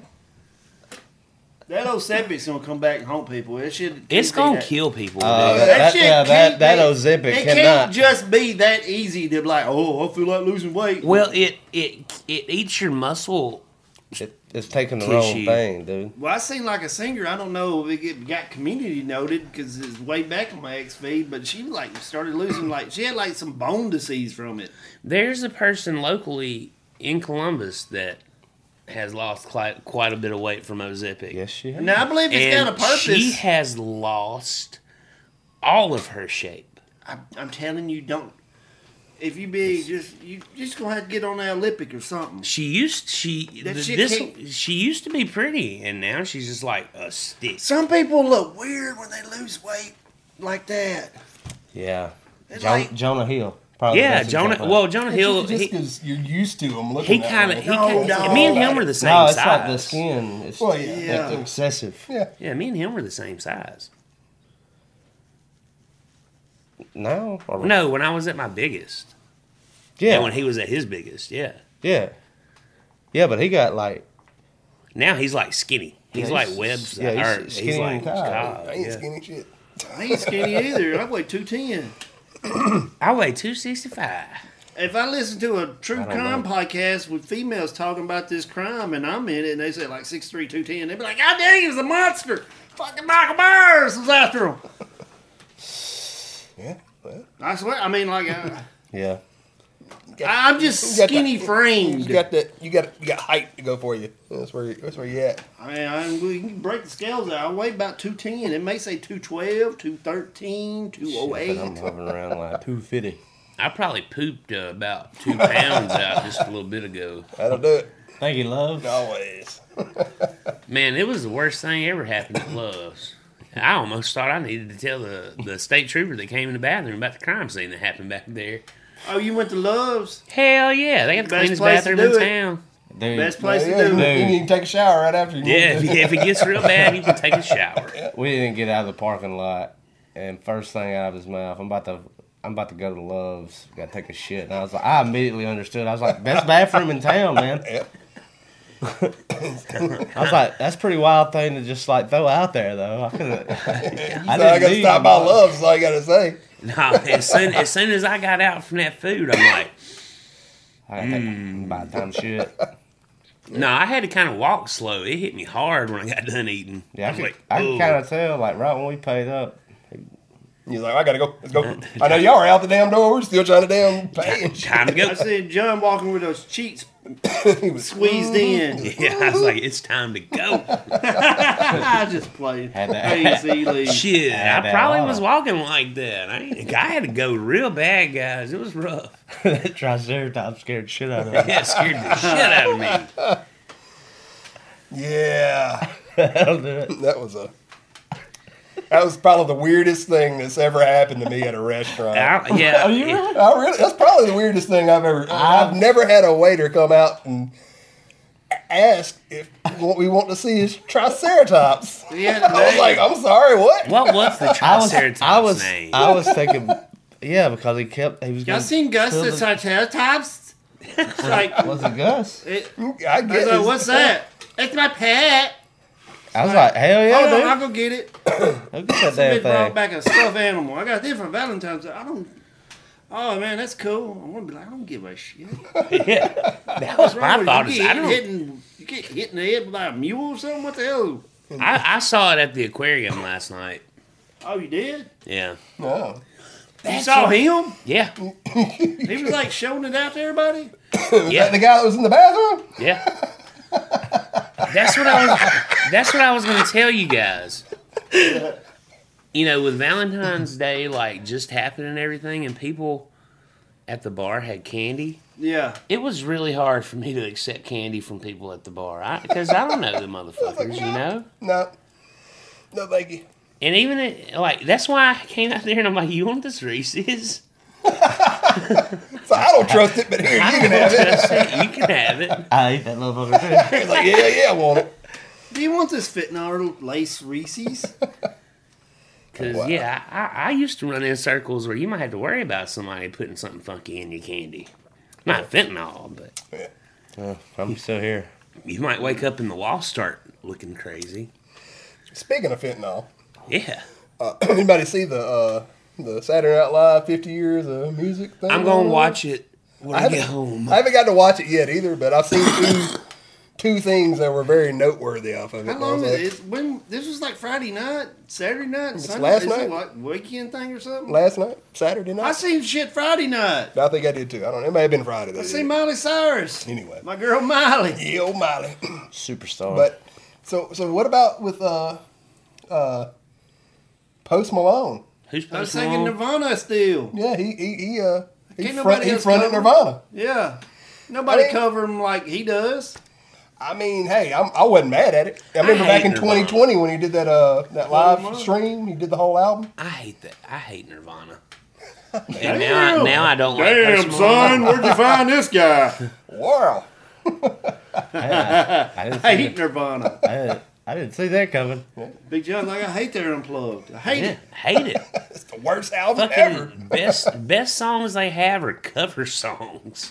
That Ozempic's gonna come back and haunt people. It should. It's can't be gonna that- kill people. Uh, dude. that- shit yeah, that- can't that be- Ozempic It cannot- can't just be that easy to be like, oh, I feel like losing weight. Well, it it it eats your muscle. It, it's taking the wrong Tissue. thing, dude. Well, I seem like a singer. I don't know if it got community noted because it's way back on my ex feed, but she like started losing like she had like some bone disease from it. There's a person locally in Columbus that has lost quite quite a bit of weight from Ozempic. Yes, she has. Now I believe it's got a And purpose. she has lost all of her shape. I, I'm telling you, don't. If you be just you just gonna have to get on the Olympic or something. She used she That th- shit this can't- she used to be pretty, and now she's just like a stick. Some people look weird when they lose weight like that. Yeah. It's Jo- like- Jonah Hill. Probably Yeah, that's Jonah. exactly Well, right. Jonah It's Hill. just He, because you're used to them looking he that kind of. way. He No, kinda, no. me and him were the same No, it's size. like the skin. It's Well, yeah. it's excessive. Yeah. Yeah, me and him were the same size. now? Or... No, when I was at my biggest. Yeah. And when he was at his biggest, yeah. Yeah. Yeah, but he got like. Now he's like skinny. He's Yeah, like he's- Webb's. yeah, he's or skinny he's like and Kyle. Kyle, I ain't yeah. skinny shit. I ain't skinny either. I weigh two ten. I weigh two sixty-five. If I listen to a true I don't crime know. podcast with females talking about this crime and I'm in it and they say like six three, two ten, they'd be like, God dang, he was a monster. Fucking Michael Myers was after him. Yeah. Well, I swear, I mean, like, uh, Yeah. I'm just you got skinny that- framed. You got that. You got you got height to go for you. That's where you, that's where you at. I mean, I, you can break the scales out. I weigh about two ten. It may say two twelve, two thirteen, two oh eight. I'm hovering around like two fifty. I probably pooped uh, about two pounds out just a little bit ago. That'll do it. Thank you, love. Always. Man, it was the worst thing ever happened at Love's. I almost thought I needed to tell the, the state trooper that came in the bathroom about the crime scene that happened back there. Oh, you went to Love's? Hell yeah, they got the Best cleanest place to bathroom in do it. town. Dude, Best place Yeah, to do you, it. you need to take a shower right after you. Yeah, if, if it gets real bad, you can take a shower. we didn't get out of the parking lot, and first thing out of his mouth, I'm about to, I'm about to go to Love's. Got to take a shit, and I was like, I immediately understood. I was like, best bathroom in town, man. Yep. I was like, that's a pretty wild thing to just like throw out there, though. I could have. I, so I got to stop by Love's. That's all I got to say. No, as soon, as soon as I got out from that food, I'm like, I gotta take by the time shit. no, I had to kind of walk slow. It hit me hard when I got done eating. Yeah, I, I was could, like, I could "Ugh." kind of tell, like right when we paid up. He's like, I got to go. Let's go. I know y'all are out the damn door. We're still trying to damn pay. and shit. Time to go. I see John walking with those cheeks He was squeezed in. Yeah, I was like, it's time to go. I just played. Had to- Crazy Lee. Shit, Had I that probably on. was walking like that. I, ain't, I had to go real bad, guys. It was rough. That Triceratops scared shit out of me. Yeah, it scared the shit out of me. Yeah. That'll do it. That was a. That was probably the weirdest thing that's ever happened to me at a restaurant. I, yeah, Oh, you really? I really, that's probably the weirdest thing I've ever. I've never had a waiter come out and ask if what we want to see is Triceratops. Yeah, I was like, I'm sorry, what? What was the I was, Triceratops I was, name? I was thinking, yeah, because he kept, he was. Y'all gonna seen Gus fill the the- Triceratops? It's like, Was it Gus? it, I I was guess. like, what's that? It's my pet. I was like, hell yeah, Hold on, dude. I'll go get it. Look at that Somebody damn brought thing. back a stuffed animal. I got this for Valentine's Day. I don't. Oh man, that's cool. I'm gonna be like, I don't give a shit. Yeah, that was my Wrong thought. with Is you? I You get don't. hitting, you get hit in the head by a mule or something. What the hell? I, I saw it at the aquarium last night. Oh, you did? Yeah, No. You saw him? yeah, He was like showing it out to everybody. Was Yeah. that the guy that was in the bathroom? yeah. That's what I was. That's what I was going to tell you guys. You know, with Valentine's Day like just happening and everything, and people at the bar had candy. Yeah. It was really hard for me to accept candy from people at the bar because I, I don't know the motherfuckers, you know. No. No, thank you. And even it, like that's why I came out there and I'm like, "You want this Reese's?" So I don't trust it, but here, you can have it. You can have it. I ate that motherfucker too. He's like, yeah, yeah, I want it. Do you want this fentanyl lace Reese's? Because Wow. yeah, I, I used to run in circles where you might have to worry about somebody putting something funky in your candy. Not fentanyl, but Oh, I'm still here. you might wake up and the walls start looking crazy. Speaking of fentanyl, Yeah, uh, anybody see the uh, the Saturday Night Live fifty years of music thing? I'm gonna watch it when I I, get haven't, home. I haven't got to watch it yet either, but I've seen two two things that were very noteworthy off of it. How And I was long like, is it? When this was like Friday night, Saturday night, It's Sunday. last is night. It what weekend thing or something? Last night, Saturday I night. seen shit Friday night. I think I did too. I don't know. It may have been Friday. I That seen Miley Cyrus. Anyway, My girl Miley. yeah, old Miley. Superstar. But so so what about with uh uh Post Who's Malone? I was Post singing Malone? Nirvana still. Yeah, he he he uh he, Can't front, nobody he else fronted cover him. Nirvana. Yeah. Nobody I mean- cover him like he does. I mean, hey, I'm, I wasn't mad at it. I remember I back hate in Nirvana. twenty twenty when he did that uh that live Nirvana. stream. He did the whole album. I hate that. I hate Nirvana. And now, I, now I don't like Damn, Post Malone. son, where'd you find this guy? Wow. I, I didn't I see hate that. Nirvana. I didn't, I didn't see that coming. Big John's like, I hate they're unplugged. I hate Yeah, it. hate it. It's the worst album Fucking ever. best best songs they have are cover songs.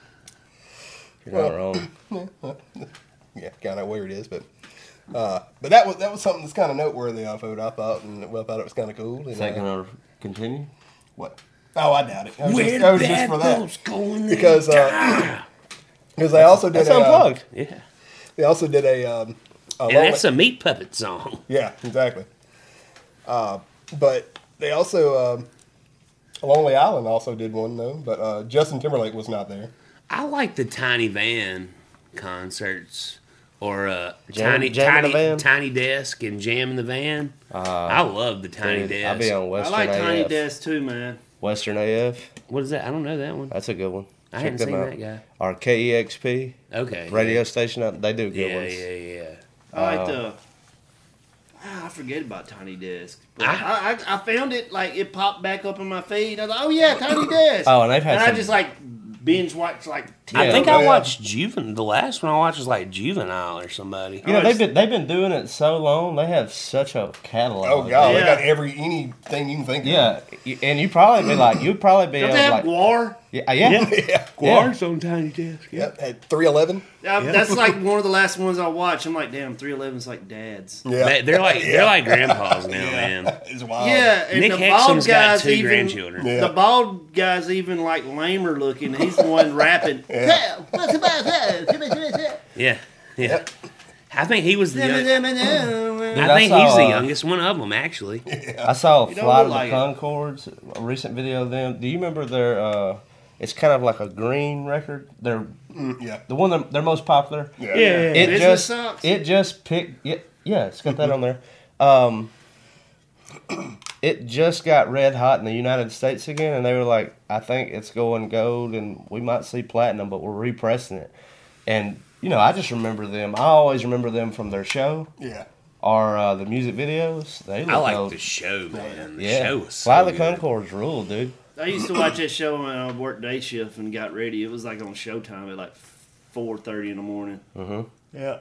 You're not wrong. Yeah, kind of weird it is, but uh, but that was that was something that's kind of noteworthy off of it. I thought, and well, I thought it was kind of cool. And, Second uh, or continue? What? Oh, I doubt it. That was Where just, that was the just bad for that. bulbs going Because uh, because they also did That's a, uh, unplugged. Yeah. They also did a. Um, a And Lonely- that's a Meat Puppet song. Yeah, exactly. Uh, but they also um, Lonely Island also did one though, but uh, Justin Timberlake was not there. I like the Tiny Van concerts or uh, Jam- tiny Jam in the tiny Van? tiny desk and Jam in the Van. Uh, I love the Tiny dude, Desk. I'll be on I Western like Tiny A F. Desk too, man. Western A F. What is that? I don't know that one. That's a good one. I Check hadn't them seen out. that guy. Or K E X P. Okay. Radio station. out- They do good Yeah, ones. yeah, yeah. I like Uh, the. Ah, I forget about Tiny Desk. But I- I, I I found it like it popped back up in my feed. I was like, oh yeah, Tiny Desk. Oh, and they've had and I some- just like binge watched like. ten I think of I them. watched Juvenile. The last one I watched was like Juvenile or somebody. You know, they've been they've been doing it so long. They have such a catalog. Oh god, they Yeah. got every anything you can think of. Yeah, you- and you probably be like, you'd probably be Don't able they to have like, Guar? yeah, yeah, yeah. Guar's on Tiny Desk. Yep, at three eleven. Uh, That's like one of the last ones I watched. I'm like, damn, three eleven's like dads. Yeah, They, they're like Yeah. they're like grandpas now, man. It's wild. Yeah, and Nick the Hexum's bald got guy's two even grandchildren. Yeah. the bald guy's even like lamer looking. He's the one rapping. Yeah. What's about that? Yeah, yeah. I think he was the. Young, Yeah. I think I he's saw, the uh, youngest one of them, actually. I saw You don't Flight look of like it. the Concords, a recent video of them. Do you remember their? Uh, it's kind of like a green record. They're Mm, yeah. the one that they're most popular. Yeah. It Business just Sucks? it just picked. Yeah, yeah, it's got that on there. Um, it just got red hot in the United States again, and they were like, "I think it's going gold, and we might see platinum, but we're repressing it." And you know, I just remember them. I always remember them from their show Yeah. or uh, the music videos. They look I like those- the show, man. The yeah. show was so Fly the good. Concords rule, dude. I used to watch that show when I worked day shift and got ready. It was like on Showtime at like four thirty in the morning. Mm-hmm. Yeah.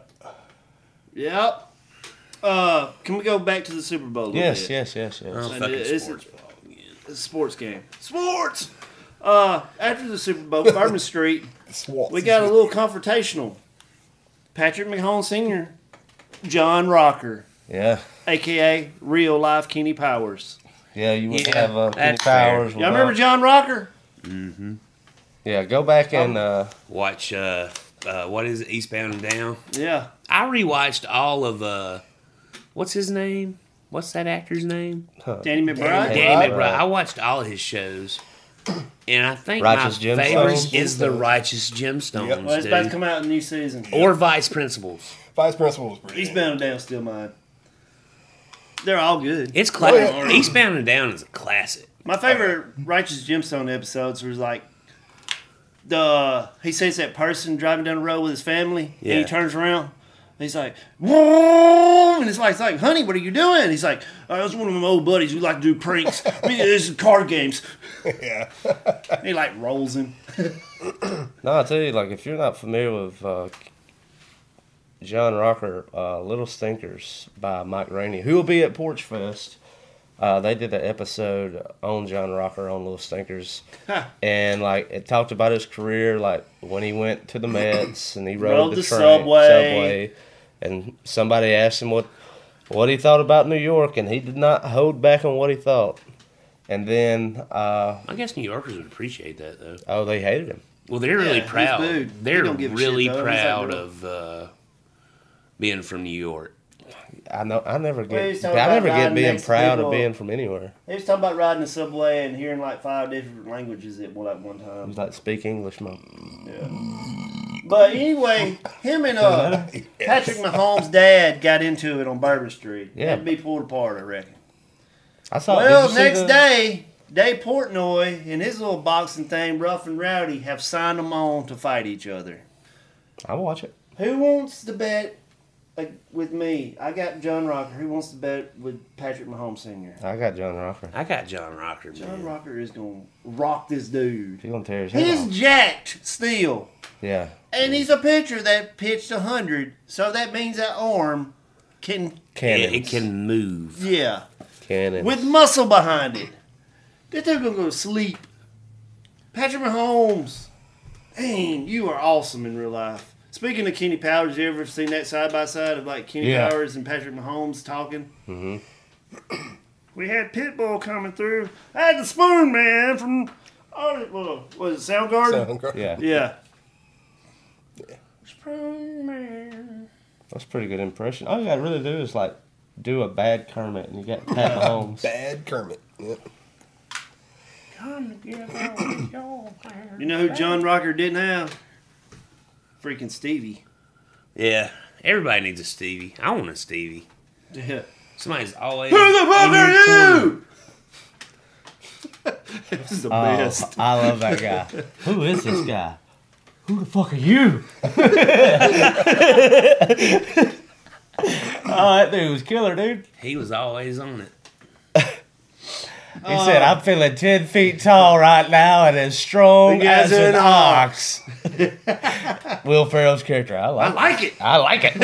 Yep. Uh, can we go back to the Super Bowl? A little Yes, bit? yes, yes, yes. Oh, And fucking it's- sports. It's a sports game. Sports. Uh, after the Super Bowl, Bourbon Street, Swats. we got a little confrontational. Patrick Mahomes Senior, John Rocker, Yeah, aka real life Kenny Powers. yeah. You would Yeah, have uh, Kenny that's fair. Powers. Y'all remember John Rocker? Yeah, go back and uh, Watch, uh, uh, what is it, Eastbound and Down? Yeah. I rewatched all of, uh, what's his name? What's that actor's name? Danny McBride. Danny Right. McBride. I watched all of his shows. And I think Righteous my favorite Gemstones? is the Righteous Gemstones, Yep. Well, it's about to dude. come out in the new season. Or Vice Principals. Vice Principal was pretty. Eastbound and Down still mine. They're all good. It's classic. Eastbound and Down is a classic. My favorite Righteous Gemstone episodes was like the he sees that person driving down the road with his family, and Yeah. he turns around. And he's like, whoa! And it's like, it's like, honey, what are you doing? He's like, oh, I was one of my old buddies who like to do pranks. This is card games. Yeah. He like rolls him. no, I tell you, like if you're not familiar with uh, John Rocker, uh, Little Stinkers by Mike Rainey, who will be at Porch Fest. Uh, they did an episode on John Rocker on Little Stinkers, and like it talked about his career, like when he went to the Mets and he rode, Rode the, the train, subway. subway, and somebody asked him what what he thought about New York, and he did not hold back on what he thought. And then, uh, I guess New Yorkers would appreciate that, though. oh, they hated him. Well, they're really Yeah, he's proud. booed. He They're don't give a really shit, though. He's like, proud "Bro." of uh, being from New York. I know. I never Well, he's get. talking I about never get riding being next to proud people. of being from anywhere. He was talking about riding the subway and hearing like five different languages at one at one I time. was like, speak English, man. But anyway, him and uh, Patrick Mahomes' dad got into it on Bourbon Street. Yeah. Had to be pulled apart, I reckon. I saw. Well, did you see next the- day, Dave Portnoy and his little boxing thing, Rough and Rowdy, have signed them on to fight each other. I'll watch it. Who wants to bet like, with me? I got John Rocker. Who wants to bet with Patrick Mahomes Senior? I got John Rocker. I got John Rocker, man. John Rocker is going to rock this dude. He's gonna tear his head He's off. jacked still. Yeah. And he's a pitcher that pitched one hundred, so that means that arm can, Cannons. It, it can move. yeah, Cannons. with muscle behind it. That dude gonna go to sleep. Patrick Mahomes. Dang, you are awesome in real life. Speaking of Kenny Powers, you ever seen that side by side of like Kenny Yeah. Powers and Patrick Mahomes talking? Mm-hmm. We had Pitbull coming through. I had the Spoon Man from, oh, what was it, Soundgarden? Soundgarden. Yeah. Yeah. Spoon Man. That's a pretty good impression. All you gotta really do is like do a bad Kermit, and you got Pat Mahomes. Bad Kermit. Yep. You know who John Rocker didn't have? Freaking Stevie. Yeah, everybody needs a Stevie. I want a Stevie. Yeah. Somebody's always. Who the fuck in are your corner. you? This is the Oh, best. I love that guy. Who is this guy? Who the fuck are you? Oh, that dude was killer, dude. He was always on it. He uh, said, I'm feeling ten feet tall right now and as strong as an ox. Will Ferrell's character. I like, I like it. I like it.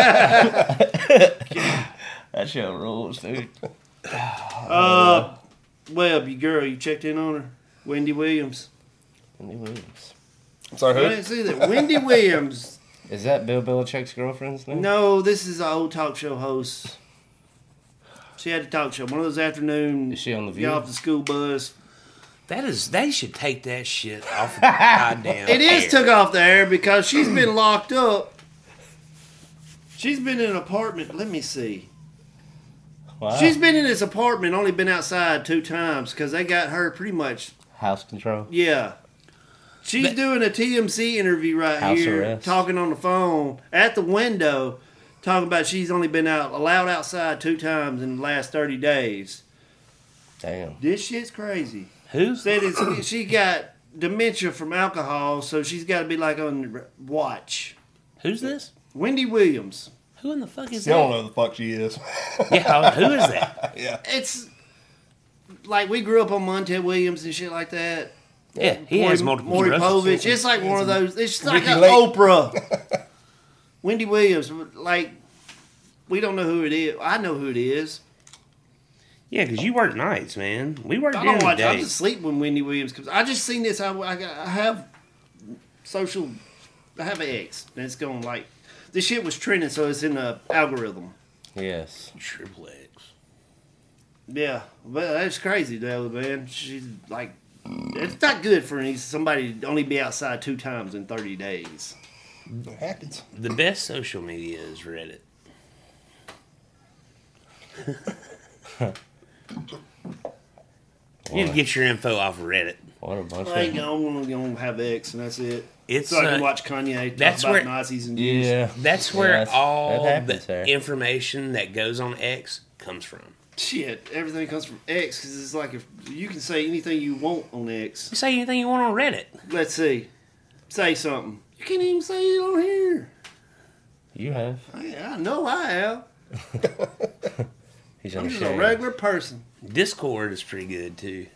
That show rules, dude. Uh, Webb, your girl, you checked in on her? Wendy Williams. Wendy Williams. I'm sorry, I who? didn't see that. Wendy Williams. Is that Bill Belichick's girlfriend's name? No, this is an old talk show host. She had a talk show. One of those afternoon. Is she on The Get View? off the school bus. That is, they should take that shit off the goddamn It is air. took off the air because she's been locked up. She's been in an apartment. Let me see. Wow. She's been in this apartment, only been outside two times because they got her pretty much. House control. Yeah. She's But- doing a T M Z interview right House here, arrest. talking on the phone at the window, talking about she's only been out allowed outside two times in the last thirty days. Damn. This shit's crazy. Who? Said it's, she got dementia from alcohol, so she's got to be like on watch. Who's this? Wendy Williams. Who in the fuck is I don't that? know who the fuck she is. Yeah, who is that? Yeah. It's like we grew up on Montel Williams and shit like that. Yeah, he Maury, has multiple Maury sclerosis. Povich. It's like one of those. It's like Ricky an Lake. Oprah. Wendy Williams. Like we don't know who it is. I know who it is. Yeah, because you work nights, man. We work I during don't the watch. day. I'm just asleep when Wendy Williams comes. I just seen this. I, I, I have social. I have an ex, and it's going like this shit was trending, so it's in the algorithm. Yes. Triple X. Yeah, but that's crazy, though, man. She's like, it's not good for any- somebody to only be outside two times in thirty days. It happens. The best social media is Reddit. You need to get your info off of Reddit. What a bunch I ain't of... gonna, I'm gonna have X, and that's it. It's So I can uh, watch Kanye talk that's about where- Nazis and Jews. Yeah. That's where Yeah, that's- all that happens the there. information that goes on X comes from. Shit, everything comes from X, because it's like if you can say anything you want on X. You say anything you want on Reddit. Let's see. Say something. You can't even say it on here. You have. I, I know I have. He's I'm just unashamed. a regular person. Discord is pretty good too.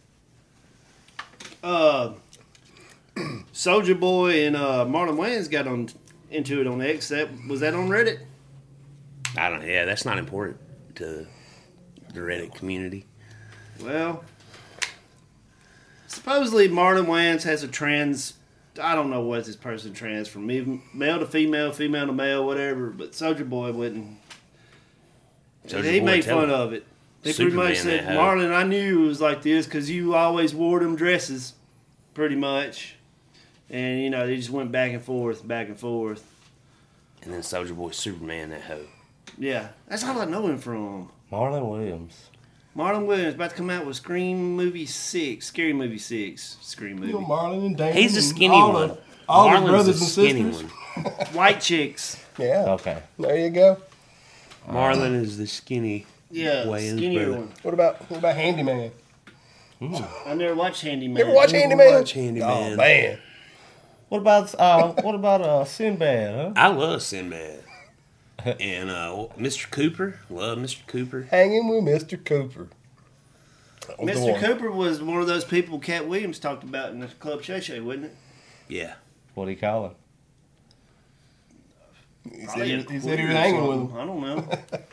Uh, Soldier Boy and uh, Marlon Wayans got on into it on X. That was that on Reddit? I don't. Yeah, that's not important to the Reddit community. Well, supposedly Marlon Wayans has a trans. I don't know what this person trans from, even male to female, female to male, whatever. But Soldier Boy wouldn't. Soulja he Boy made tell fun him. of it. He Superman, pretty much said, that hoe. "Marlon, I knew it was like this because you always wore them dresses, pretty much." And you know they just went back and forth, back and forth. And then Soldier Boy, Superman, that hoe. Yeah, that's all I know him from. Marlon Williams. Marlon Williams about to come out with Scream Movie Six, Scary Movie Six, Scream You know, movie. Marlon and Dan. He's the and skinny all one. The, all Marlon's his brothers the and skinny sisters. one. White chicks. Yeah. Okay. There you go. Marlon is the skinny. Yeah, Wayans skinnier brother. one. What about what about Handyman? I never watched Handyman. You ever watch Never Handyman? watch Handyman. Oh man. What about uh? What about uh? Sinbad? Huh? I love Sinbad. And uh, Mister Cooper, love Mister Cooper. Hanging with Mister Cooper. That was the Mister one. Cooper was one of those people Cat Williams talked about in the Club Shay Shay, wasn't it? Yeah. What do you call him? He said Probably he, a he, said he queer was or hanging with something. him. I don't know.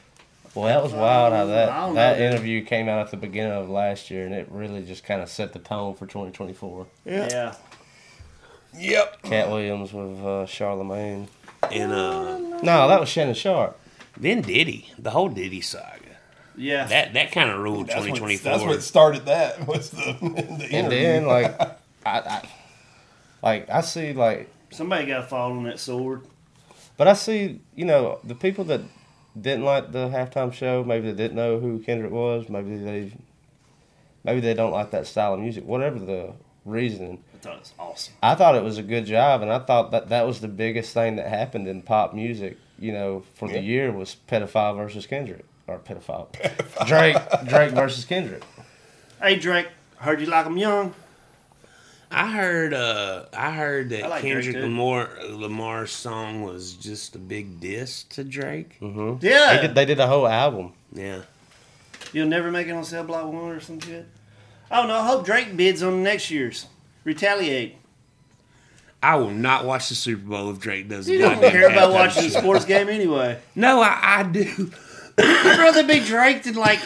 Well, that was wild how I that don't that know, interview came out at the beginning of last year, and it really just kind of set the tone for twenty twenty-four. Yeah. yeah. Yep. Cat Williams with uh, Charlemagne. And uh, no, that was Shannon Sharp. Then Diddy, the whole Diddy saga. Yeah. That that kind of ruled That's twenty twenty-four. What, that's what started that was the, the interview. And then like, I, I like I see like somebody got to fall on that sword. But I see, you know, the people that didn't like the halftime show, maybe they didn't know who Kendrick was, maybe they maybe they don't like that style of music, whatever the reason. I thought it was awesome. I thought it was a good job, and I thought that that was the biggest thing that happened in pop music, you know, for yeah. the year was Pedophile versus Kendrick. Or Pedophile. Drake Drake versus Kendrick. Hey, Drake, heard you like 'em young. I heard uh, I heard that I like Kendrick Drake, Lamar Lamar's song was just a big diss to Drake. Mm-hmm. Yeah. They did, they did a whole album. Yeah. You'll never make it on Cell Block One or some shit. Oh no! I hope Drake bids on next year's. Retaliate. I will not watch the Super Bowl if Drake does. You don't care about watching the sports game anyway. No, I, I do. I'd rather be Drake than like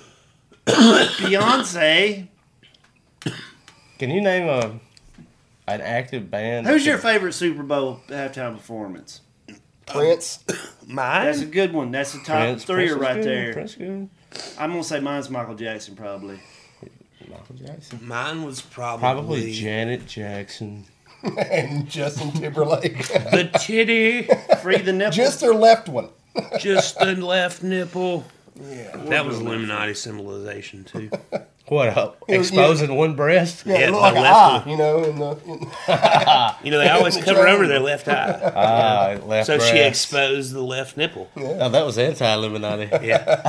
Beyonce. Can you name a an active band? Who's your favorite Super Bowl halftime performance? Prince. Mine. That's a good one. That's the top Prince, three Prince right good. there. Prince good. I'm gonna say mine's Michael Jackson probably. Michael Jackson. Mine was probably Probably Janet Jackson. And Justin Timberlake. The titty. Free the nipple. Just their left one. Just the left nipple. Yeah. That was Illuminati symbolization too. What up? Exposing one breast? Yeah, Yeah, it looked like the an left eye, one. you know. In the, in You know, they always cover over their left eye. Ah, left So breast. she exposed the left nipple. Yeah. Oh, that was anti-Illuminati. Yeah.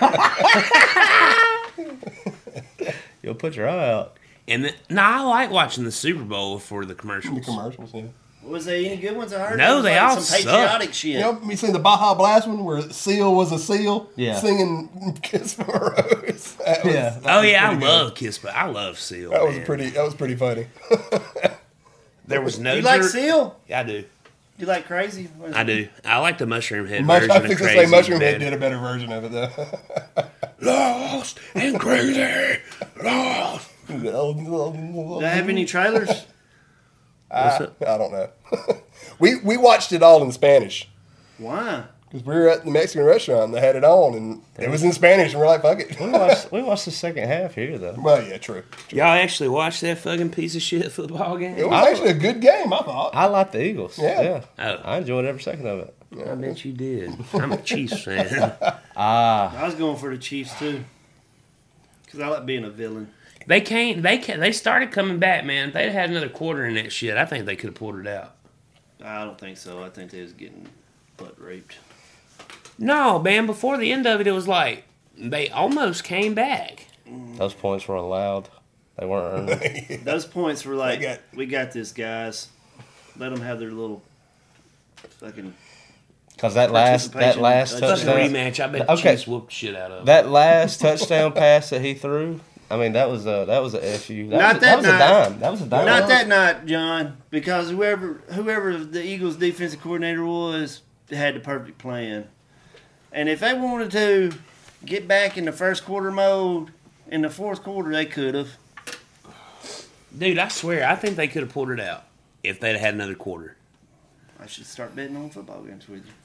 You'll put your eye out. And the, no, I like watching the Super Bowl for the commercials. The commercials, yeah. Was there any good ones I heard? No, It was they like all some patriotic suck. shit. You know, you seen the Baja Blast one where Seal was a seal Yeah. singing "Kiss from a Rose"? That was, Yeah. that Oh was yeah, I pretty good. love Kiss, but I love Seal. That was man. pretty. That was pretty funny. There was no. You like dirt- Seal? Yeah, I do. You like Crazy? What is I it? do. I like the Mushroom Head Mush, version I of think to Crazy. say Mushroom Head better. did a better version of it though. Lost and crazy, lost. Do I have any trailers? I, I don't know. we we watched it all in Spanish Why? because we were at the Mexican restaurant and they had it on and it was in Spanish and we're like, fuck it. We watched, we watched the second half here, though. Well, yeah, true. true. Y'all actually watched that fucking piece of shit football game? It was actually a good game, I thought. I like the Eagles. Yeah. Yeah. Oh. I enjoyed every second of it. I bet you did. I'm a Chiefs fan. Ah. I was going for the Chiefs too, because I like being a villain. They can't. They can They started coming back, man. If they'd had another quarter in that shit, I think they could have pulled it out. I don't think so. I think they was getting butt raped. No, man. Before the end of it, it was like they almost came back. Those points were allowed. They weren't earned. Those points were like, got- we got this, guys. Let them have their little fucking. Because that last that Participation. last That's Plus a the touchdown. rematch, I bet the Okay. Chiefs whooped the shit out of them. That last touchdown pass that he threw. I mean, that was a that was a F U. That Not was, that was night. a dime. That was a dime. Not that night, John, because whoever whoever the Eagles' defensive coordinator was had the perfect plan, and if they wanted to get back in the first quarter mode in the fourth quarter, they could have. Dude, I swear, I think they could have pulled it out if they'd had another quarter. I should start betting on football games with you.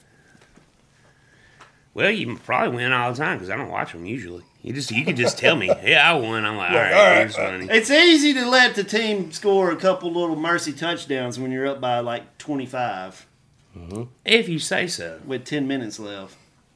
Well, you probably win all the time because I don't watch them usually. You just you could just tell me, yeah, I won. I'm like, all right, all right. here's money. It's easy to let the team score a couple little mercy touchdowns when you're up by like twenty-five If you say so. with ten minutes left.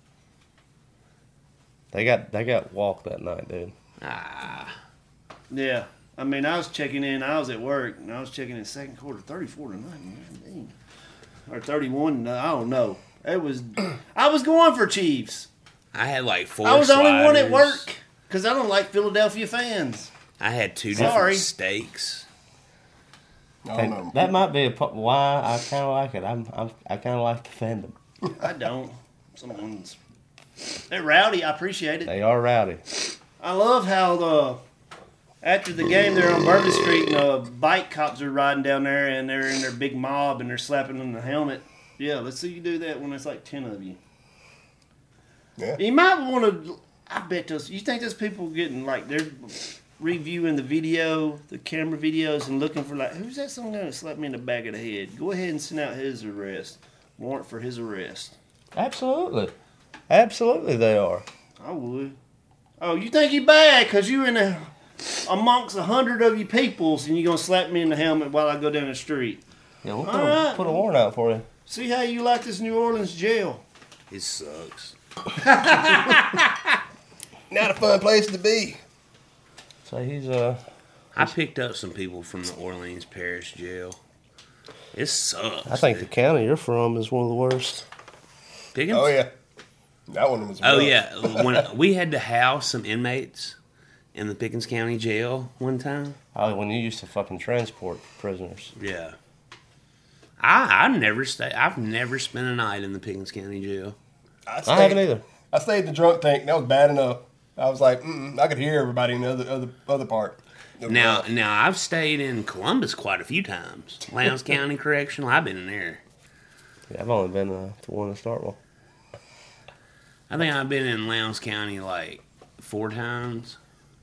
They got they got walked that night, dude. Ah, Yeah. I mean, I was checking in. I was at work, and I was checking in second quarter, thirty-four to nothing, or thirty-one. I don't know. It was. I was going for Chiefs. I had like four. I was the only one at sliders. work because I don't like Philadelphia fans. I had two Sorry. different steaks. I Hey, don't know. that might be a po- why I kind of like it. I'm, I'm I kind of like the fandom. I don't. Someone's. They're rowdy. I appreciate it. They are rowdy. I love how the after the game they're on Bourbon Street and the bike cops are riding down there and they're in their big mob and they're slapping them the helmet. Yeah, let's see you do that when there's like ten of you. Yeah. You might want to. I bet those. You think those people getting like they're reviewing the video, the camera videos, and looking for like, who's that some guy that slapped me in the back of the head? Go ahead and send out his arrest warrant for his arrest. Absolutely, absolutely, they are. I would. Oh, you think you bad because you're in a amongst a hundred of you peoples, and you're gonna slap me in the helmet while I go down the street? Yeah, we'll put, All a, right. put a warrant out for you. See how you like this New Orleans jail. It sucks. Not a fun place to be. So he's uh. I picked up some people from the Orleans Parish Jail. It sucks. I think the county you're from is one of the worst. Pickens? Oh yeah, that one was. Oh rough. yeah, when we had to house some inmates in the Pickens County Jail one time. Oh, when you used to fucking transport prisoners. Yeah. I I never stay. I've never spent a night in the Pickens County Jail. I, I haven't either. I stayed in the drunk tank. That was bad enough. I was like, mm, I could hear everybody in the other other, other part. It was Now, rough. now I've stayed in Columbus quite a few times. Lowndes County Correctional. I've been in there. Yeah, I've only been uh, to one in Starkville. I think I've been in Lowndes County like four times.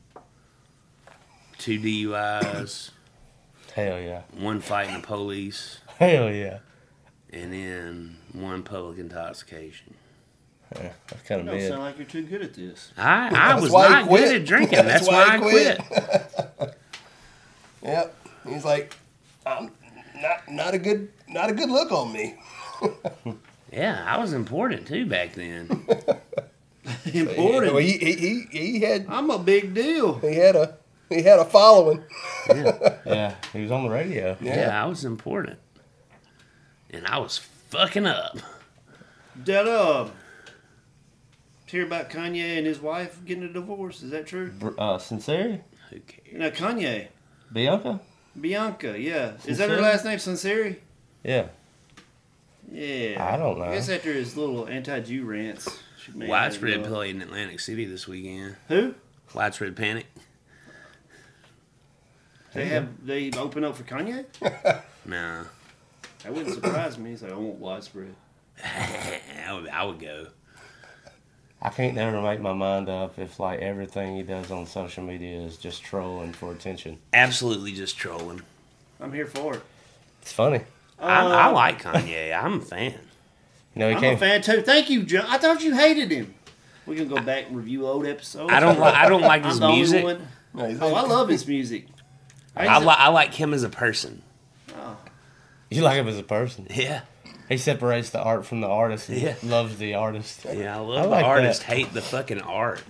Two D U Is. Hell yeah. One fighting the police. Hell yeah. And then one public intoxication. Yeah, that's kind You of don't mid. sound like you're too good at this. I, I That's was why he not quit. good at drinking. That's, That's why, why I he quit. quit. Yep. He's like, I'm not not a good not a good look on me. Yeah, I was important too back then. Important. Well, he, he he he had I'm a big deal. he had a he had a following. Yeah, he was on the radio. Yeah, I was important. And I was fucking up. That uh, hear about Kanye and his wife getting a divorce? Is that true? Uh, Sincere? Who cares? You know, Kanye, Bianca? Bianca, yeah. Is that her Sincere? last name, Sincere? Yeah. Yeah. I don't know. I guess after his little anti-Jew rants, she may have Widespread had, uh, played in Atlantic City this weekend. Who? Widespread Panic. They have they open up for Kanye? Nah. That wouldn't surprise me. He's like, I want widespread. I would, I would go. I can't never make my mind up if like everything he does on social media is just trolling for attention. Absolutely just trolling. I'm here for it. It's funny. I, Uh, I like Kanye. I'm a fan. You know, he I'm came. a fan too. Thank you, John. I thought you hated him. We can go back and review old episodes. I don't. Li- I don't like I'm his the only music. one. No, he's Oh, I love his music. I I, used li- to- I like him as a person. You like him as a person. Yeah. He separates the art from the artist. He Yeah. loves the artist. Yeah, I I love like the artist, that. hate the fucking art.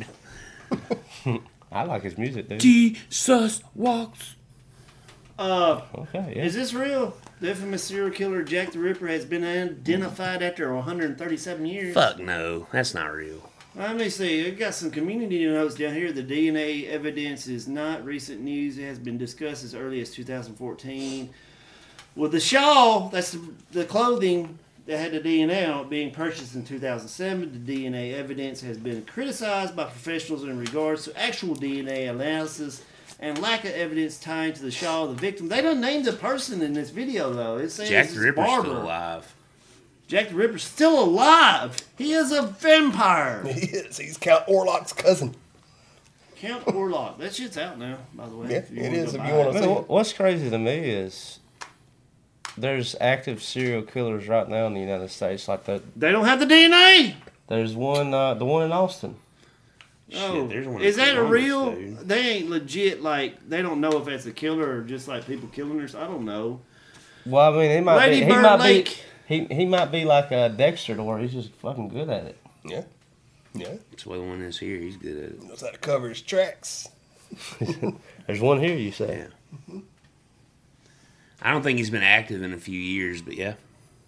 I like his music, dude. Jesus walks. Uh, Okay, yeah. Is this real? The infamous serial killer Jack the Ripper has been identified after one hundred thirty-seven years. Fuck no, that's not real. Let me see. I got some community notes down here. The D N A evidence is not recent news. It has been discussed as early as two thousand fourteen. With the shawl, that's the, the clothing that had the D N A on it, being purchased in two thousand seven. The D N A evidence has been criticized by professionals in regards to actual D N A analysis and lack of evidence tying to the shawl of the victim. They don't name the person in this video, though. It says Jack it's the Ripper's Barbara. still alive. Jack the Ripper's still alive. He is a vampire. He is. He's Count Orlok's cousin. Count Orlok. That shit's out now, by the way. Yeah, if you it wanna is go if buy you wanna it. see Man, it. wh- what's crazy to me is there's active serial killers right now in the United States. Like that, They don't have the D N A. there's one, uh, the one in Austin. Oh, there's one is in that a Columbus, real? dude. They ain't legit. Like they don't know if that's a killer or just like people killing her. I don't know. Well, I mean, he might Lady be. He Bird might Lake. be. He he might be like a Dexter, to where he's just fucking good at it. Yeah. Yeah. That's why the one is here. He's good at it. Knows how to cover his tracks. There's one here, you say? Yeah. I don't think he's been active in a few years, but yeah.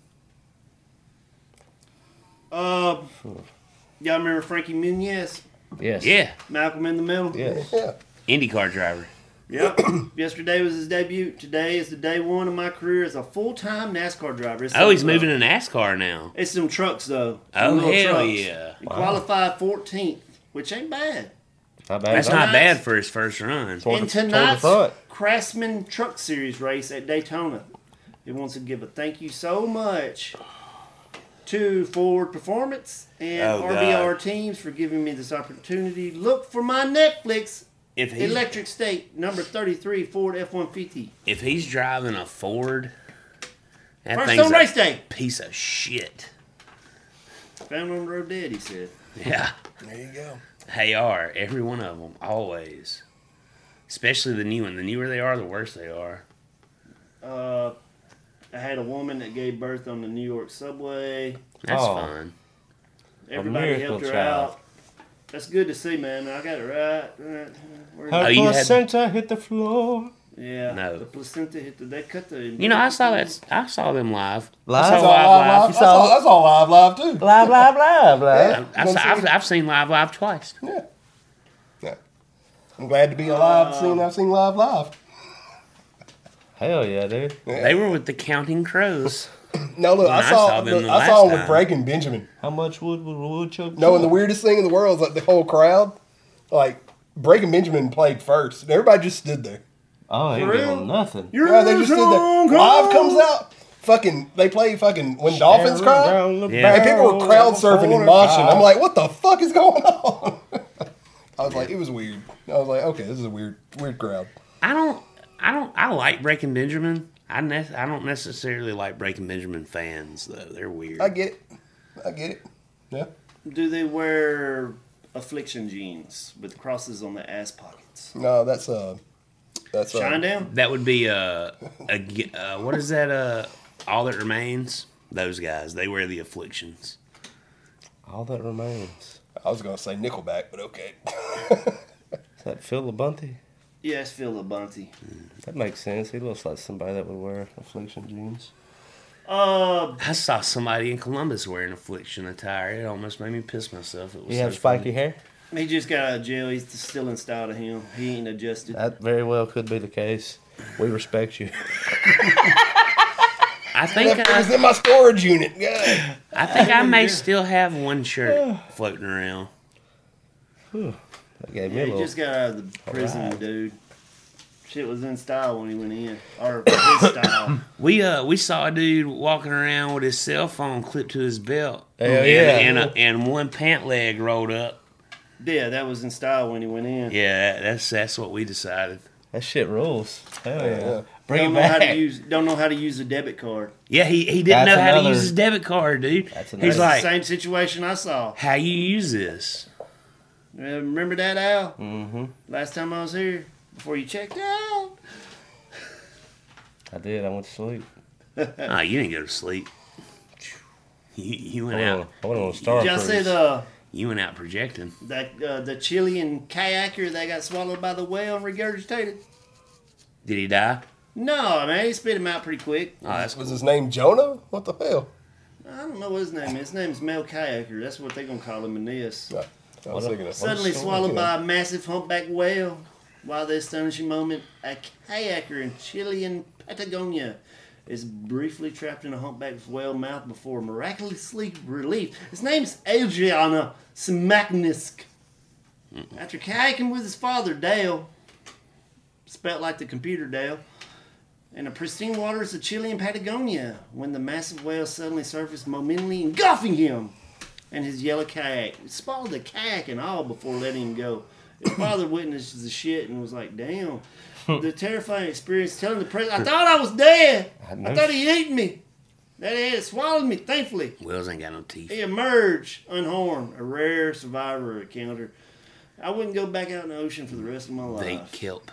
Uh, y'all remember Frankie Muniz? Yes. Yeah. Malcolm in the Middle. Yes. Yeah. IndyCar driver. Yep. Yesterday was his debut. Today is the day one of my career as a full time NASCAR driver. It's Oh, some, he's uh, moving to NASCAR now. It's some trucks though. Oh, Some little hell trucks. yeah. He Wow. qualified fourteenth, which ain't bad. Not bad. That's at all. not bad for his first run. Toward In the- toward the tonight's front. Craftsman Truck Series race at Daytona, he wants to give a thank you so much to Ford Performance and Oh, R B R God. Teams for giving me this opportunity. Look for my Netflix If he's, Electric State number thirty-three Ford F one fifty. if he's driving a Ford, that First thing's on a race day. piece of shit. Found on the road dead, he said. Yeah. There you go. They are. Every one of them. Always. Especially the new one. The newer they are, the worse they are. Uh, I had a woman that gave birth on the New York subway. That's Oh. fun. Everybody miracle helped her child. out. That's good to see, man. I got it right. right. Where- Her Oh, you had- placenta hit the floor. Yeah. No. The placenta hit the. They cut the. You know, I saw that. I saw them live. Live? I That's saw all live, live, live. live. That's all, that's all live, live too. Live, live, live, live. I, I, I've, I've seen live, live twice. Yeah. Yeah. I'm glad to be alive. Uh, seeing I've seen live, live. Hell yeah, dude. They were with the Counting Crows. No, look, When I I saw, saw them look, the I saw last him with time. Breaking Benjamin. How much wood would woodchuck? No, and the weirdest thing in the world is like the whole crowd, like Breaking Benjamin played first, and everybody just stood there. Oh, ain't For real? doing nothing. Yeah, they just stood there. Live comes out. Fucking, they play fucking when dolphins cry, Yeah. and people were crowd surfing and moshing. I'm like, what the fuck is going on? I was like, it was weird. I was like, okay, this is a weird, weird crowd. I don't. I don't. I like Breaking Benjamin. I ne- I don't necessarily like Breaking Benjamin fans though. They're weird. I get it. I get it. Yeah. Do they wear affliction jeans with crosses on the ass pockets? No, that's uh, that's uh, Shine down. That would be uh, a g- uh what is that uh All That Remains? Those guys. They wear the afflictions. All that remains. I was gonna say Nickelback, but okay. Is that Phil LaBunty? Yes, Phil LaBunty. That makes sense. He looks like somebody that would wear affliction jeans. Uh, I saw somebody in Columbus wearing affliction attire. It almost made me piss myself. It was He so have spiky funny. hair? he just got out of jail. He's still in style to him. He ain't adjusted. That very well could be the case. We respect you. I think It was I, in my storage unit. Yeah. I think I may still have one shirt floating around. That gave me Yeah, a he little. just got out of the prison, Alright. dude. Shit was in style when he went in. Or his style. We uh we saw a dude walking around with his cell phone clipped to his belt. Hell and, yeah. and, a, and one pant leg rolled up. Yeah, that was in style when he went in. Yeah, that, that's that's what we decided. That shit rules. Hell yeah. yeah. Bring don't it know how to back. use. Don't know how to use a debit card. Yeah, he, he didn't That's know how to another- use his debit card, dude. That's He's another- like, Same situation I saw. how you use this? Uh, Remember that, Al? Mm-hmm. Last time I was here, before you checked out. I did. I went to sleep. Oh, you didn't go to sleep. You, you I went went, on, out. I went on a star Did y'all cruise. see the You went out projecting. that uh, the Chilean kayaker that got swallowed by the whale and regurgitated? Did he die? No, man, he spit him out pretty quick. Oh, that's Was cool. his name Jonah? What the hell? I don't know what his name is. His name's Mel Kayaker. That's what they're gonna call him in this. No, I was thinking of Suddenly swallowed by a massive humpback whale. While this astonishing moment, a kayaker in Chilean Patagonia is briefly trapped in a humpback whale mouth before miraculously relieved. His name's Adriana Smaknisk. After kayaking with his father, Dale, spelt like the computer Dale, in the pristine waters of Chilean Patagonia, when the massive whale suddenly surfaced, momentarily engulfing him and his yellow kayak. It swallowed the kayak and all before letting him go. His father witnessed the shit and was like, damn. The terrifying experience telling the president, I thought I was dead. I I, know. thought he ate me. That he had swallowed me, thankfully. Whales ain't got no teeth. He emerged unharmed, a rare survivor encounter. I wouldn't go back out in the ocean for the rest of my life. They kelp.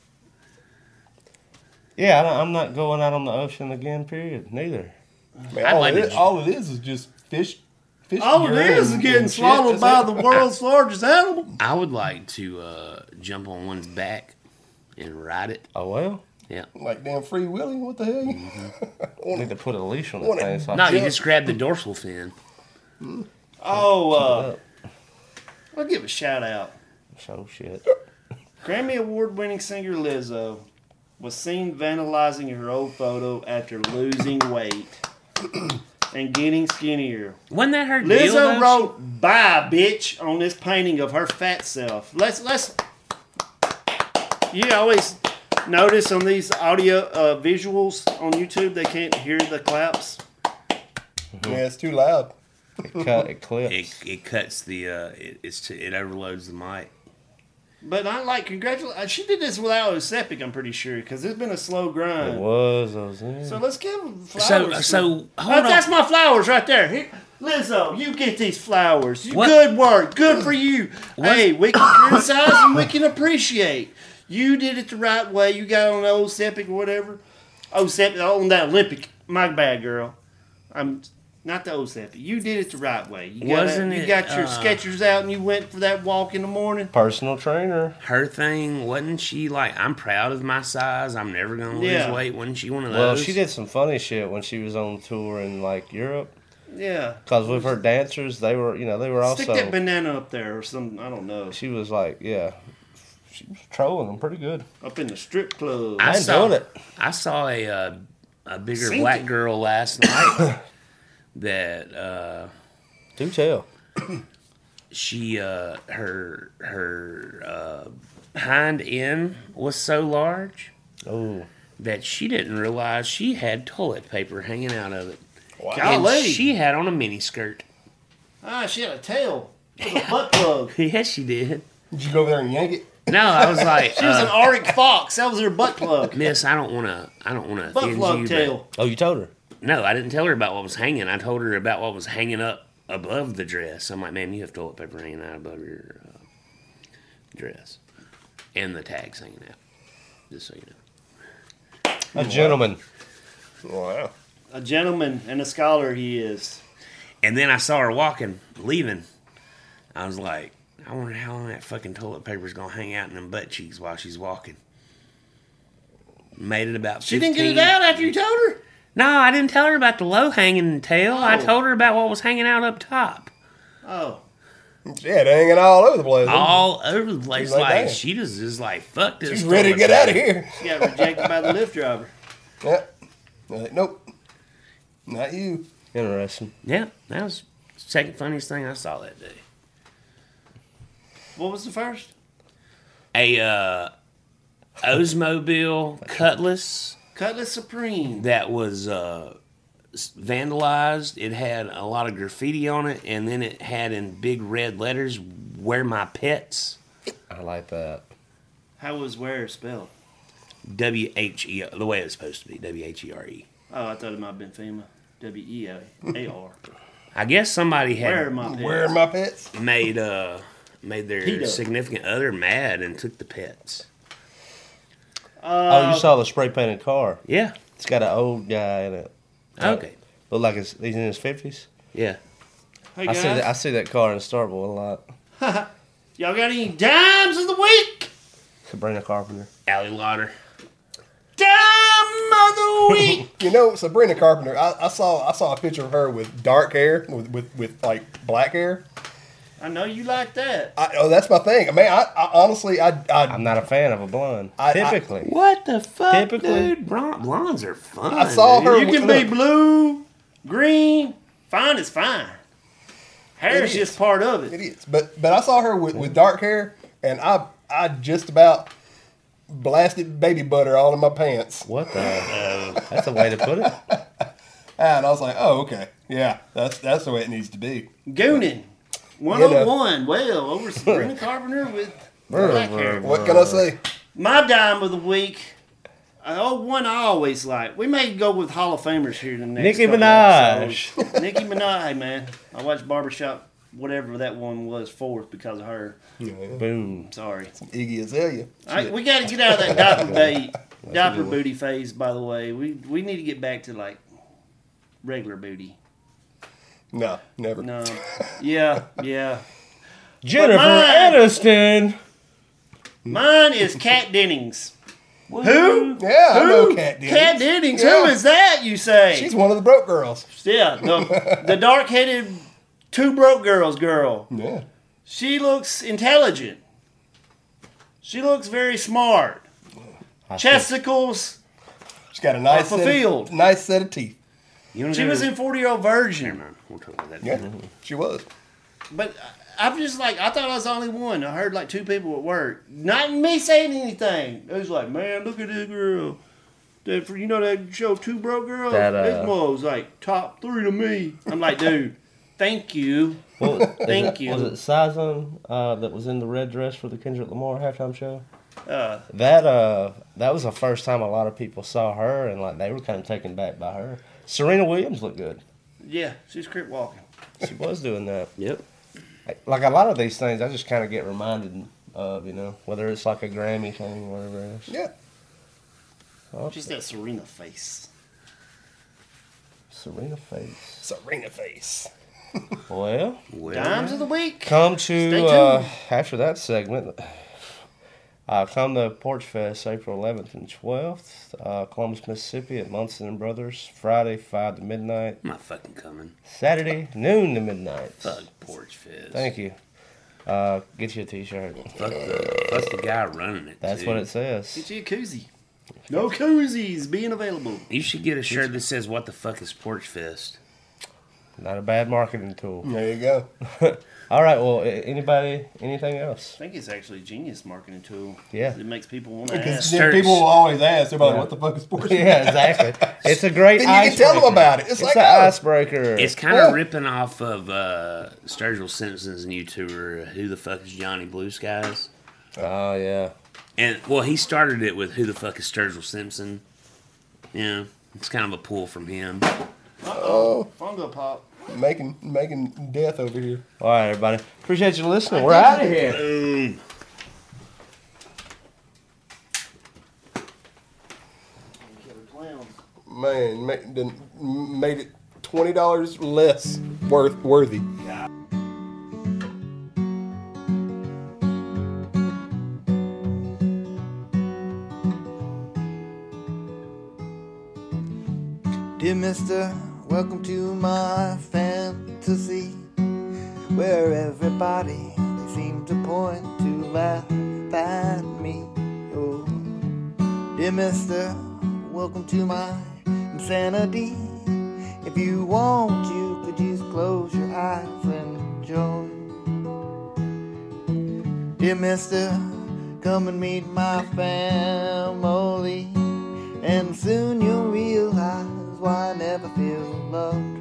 Yeah, I don't, I'm not going out on the ocean again, period. Neither. Man, I'd all, like it to- is, all it is is just fish. fish All it urine is is and getting shit. swallowed That's by it. the world's largest animal. I would like to uh, jump on one's back and ride it. Oh, well. Yeah. Like damn Free Willy. What the hell? I need to put a leash on that Wanna- thing. So I No, you can- just grab the dorsal fin. Oh, uh, up. I'll give a shout out. So shit. Grammy Award winning singer Lizzo was seen vandalizing her old photo after losing weight and getting skinnier. Wasn't that her deal, Lizzo though? wrote "Bye, bitch" on this painting of her fat self. Let's let's. You always notice on these audio uh, visuals on YouTube they can't hear the claps. Yeah, it's too loud. It cut. It clips. It, it cuts the. Uh, it, it's t- it overloads the mic. But I like congratulations. She did this without Osepic, I'm pretty sure, because it's been a slow grind. It was. I was in. So let's give them flowers. So, so hold that's, on. that's my flowers right there. Here, Lizzo, you get these flowers. You- What? Good work. Good for you. Hey, we can criticize and we can appreciate. You did it the right way. You got on the Osepic or whatever. Osepic, on that Olympic. My bad, girl. I'm not the Osepic. You did it the right way. You got, Wasn't you it, got your uh, Skechers out and you went for that walk in the morning. Personal trainer. Her thing wasn't she like? I'm proud of my size. I'm never gonna lose Yeah. weight. Wasn't she one of those? Well, she did some funny shit when she was on tour in like Europe. Yeah. Because with her dancers, they were, you know, they were also. Stick that banana up there or something. I don't know. She was like, yeah, she was trolling them pretty good. Up in the strip club. I, I saw enjoyed it. I saw a uh, a bigger Seen black it. girl last night that uh, Do tell. she uh, her her uh, hind end was so large Oh, that she didn't realize she had toilet paper hanging out of it. Wow. And Golly. she had on a mini skirt. Ah, she had a tail. With a butt plug. Yes, she did. Did you go over there and yank it? No, I was like, She was uh, an Arctic fox. That was her butt plug. Miss, I don't want to. I don't want to Butt offend plug you. tail. oh, you told her. But no, I didn't tell her about what was hanging. I told her about what was hanging up above the dress. I'm like, ma'am, you have toilet paper hanging out above your uh, dress, and the tags hanging out. Just so you know. A gentleman. Wow. A gentleman and a scholar he is. And then I saw her walking, leaving. I was like, I wonder how long that fucking toilet paper's gonna hang out in them butt cheeks while she's walking. Made it about She fifteen. didn't get it out after you told her? No, I didn't tell her about the low hanging tail. I Oh. told her about what was hanging out up top. Oh. She had it hanging all over the place. All over the place. She's like, Like, "Damn." she just is like, fuck this. She's ready to toilet get out of paper." here. She got rejected by the Lyft driver. Yeah. Like, nope. Not you. Interesting. Yeah, that was the second funniest thing I saw that day. What was the first? A uh, Oldsmobile Cutlass Cutlass Supreme. that was uh, vandalized. It had a lot of graffiti on it, and then it had in big red letters, "Where my pets." I like that. How was where spelled? W H E the way it's supposed to be. W H E R E. Oh, I thought it might have been FEMA. W E A R. I guess somebody had Where are my pets? Where are my pets? made uh made their Pedo. significant other mad and took the pets. oh, you saw the spray painted car. Yeah. It's got an old guy in it. Okay. Look like it's, he's in his fifties. Yeah. Hey I guys, see that. I see that car in Starkville a lot. y'all got any dimes of the week? Sabrina Carpenter. Allie Lauder. Dime of the week. You know, Sabrina Carpenter. I, I saw I saw a picture of her with dark hair, with with, with like black hair. I know you like that. I, oh, that's my thing. I mean, I, I honestly, I, I, I'm not a fan of a blonde. I- I- typically. What the fuck, Typically. dude? Blonde, blondes are fun. I saw dude. her- You can be blue, green. Fine is fine. Hair It is is. just part of it. it is. But but I saw her with, with dark hair, and I I just about blasted baby butter all in my pants. What the? Uh, that's a way to put it. And I was like, oh, okay, yeah, that's that's the way it needs to be. Goonin. one oh one. Well, over Sabrina Carpenter with black hair. What can I say? My dime of the week. Oh, one I always like. We may go with Hall of Famers here in the next Nicki couple Minaj. episodes. Nicki Minaj, hey, man. I watched Barbershop, whatever that one was, fourth because of her. Boom. Sorry. Iggy Azalea. I, we got to get out of that diaper bait, diaper booty phase. By the way, we we need to get back to like regular booty. No, never. No, yeah, yeah. Jennifer mine- Aniston. Mine is Kat Dennings. Who? Yeah, I Who? know Kat Dennings. Kat Dennings. Yeah. Who is that? You say? She's one of the broke girls. Yeah, the, the dark-headed two broke girls girl. Yeah. She looks intelligent. She looks very smart. Chesticles. She's got a nice set fulfilled. of, nice set of teeth. You wanna She go was to- in forty-year-old Virgin. Never mind. We'll talk about that. Yeah, she was. But I'm just like, I thought I was the only one. I heard like two people at work. Not me saying anything. It was like, man, look at this girl. Dude, for, you know that show Two Broke Girls? That, uh, this one was like top three to me. I'm like, dude, thank you. What, thank it, you. Was it Sizon uh, that was in the red dress for the Kendrick Lamar halftime show? Uh, that uh, that was the first time a lot of people saw her, and like they were kind of taken back by her. Serena Williams looked good. Yeah, she's crip walking. She was doing that. Yep. Like a lot of these things, I just kind of get reminded of, you know, whether it's like a Grammy thing or whatever it is. Yeah. Oh, She's that Serena face. Serena face. Serena face. Well, well, Dimes of the week. Come Stay to, tuned. uh, after that segment, uh, come to Porch Fest April eleventh and twelfth, uh, Columbus, Mississippi at Munson and Brothers, Friday five to midnight. I'm not fucking coming. Saturday, noon to midnight. Fuck Porch Fest. Thank you. Uh, get you a t-shirt. Fuck the, fuck the guy running it, That's too. what it says. Get you a koozie. No koozies being available. You should get a shirt that says, what the fuck is Porch Fest? Not a bad marketing tool. There you go. All right, well, anybody, anything else? I think it's actually a genius marketing tool. Yeah. It makes people want to Because ask. then people will always ask, they're like, what the fuck is sports? Yeah, exactly. It's a great Then you can tell them icebreaker. about it. It's, It's like, an oh. icebreaker. It's kind of Yeah. ripping off of uh, Sturgill Simpson's YouTuber, Who the Fuck is Johnny Blue Skies? Oh, yeah. And, well, he started it with Who the Fuck is Sturgill Simpson? Yeah, it's kind of a pull from him. Uh-oh. Fungo pop. Making, making death over here. All right, everybody. Appreciate you listening. We're out of here. Boom. Man, ma- done made it twenty dollars less worth worthy. Dear mister, welcome to my fantasy, where everybody, they seem to point to laugh at me. Oh, dear mister, welcome to my insanity. If you want, you could just close your eyes and join. Dear mister, come and meet my family, and soon you'll realize why I never feel loved.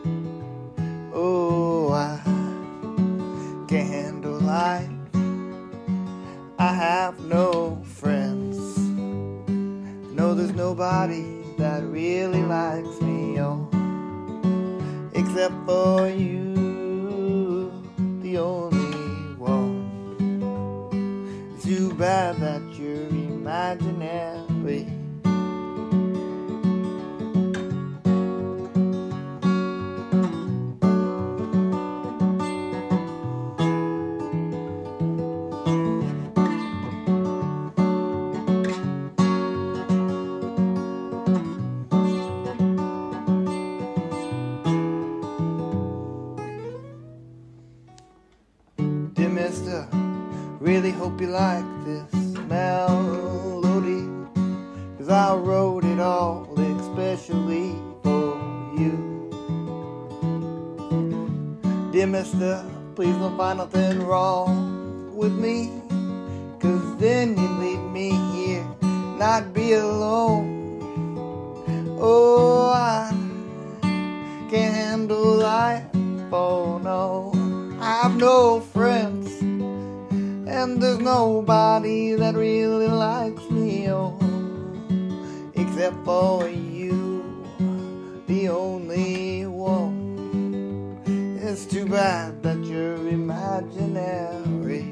Oh, I can't handle life. I have no friends. No, there's nobody that really likes me, oh, except for you, the only one. It's too bad that you're imaginary. Dear mister, really hope you like this melody, 'cause I wrote it all especially for you. Dear mister, please don't find nothing wrong with me, 'cause then you'd leave me here, not be alone. Oh, I can't handle life, oh no, I have no friends, and there's nobody that really likes me, oh, except for you, the only one. It's too bad that you're imaginary.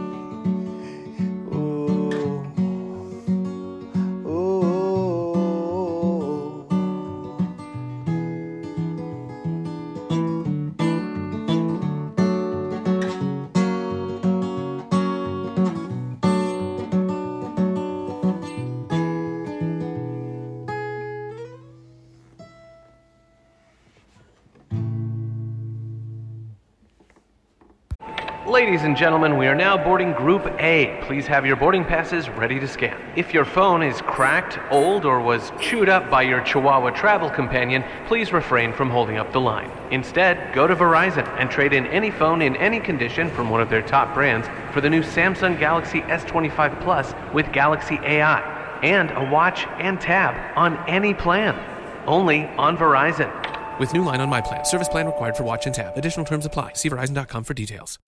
Oh, oh. Ladies and gentlemen, we are now boarding Group A. Please have your boarding passes ready to scan. If your phone is cracked, old, or was chewed up by your Chihuahua travel companion, please refrain from holding up the line. Instead, go to Verizon and trade in any phone in any condition from one of their top brands for the new Samsung Galaxy S twenty-five Plus with Galaxy A I. and a watch and tab on any plan. Only on Verizon. With new line on My Plan. Service plan required for watch and tab. Additional terms apply. See Verizon dot com for details.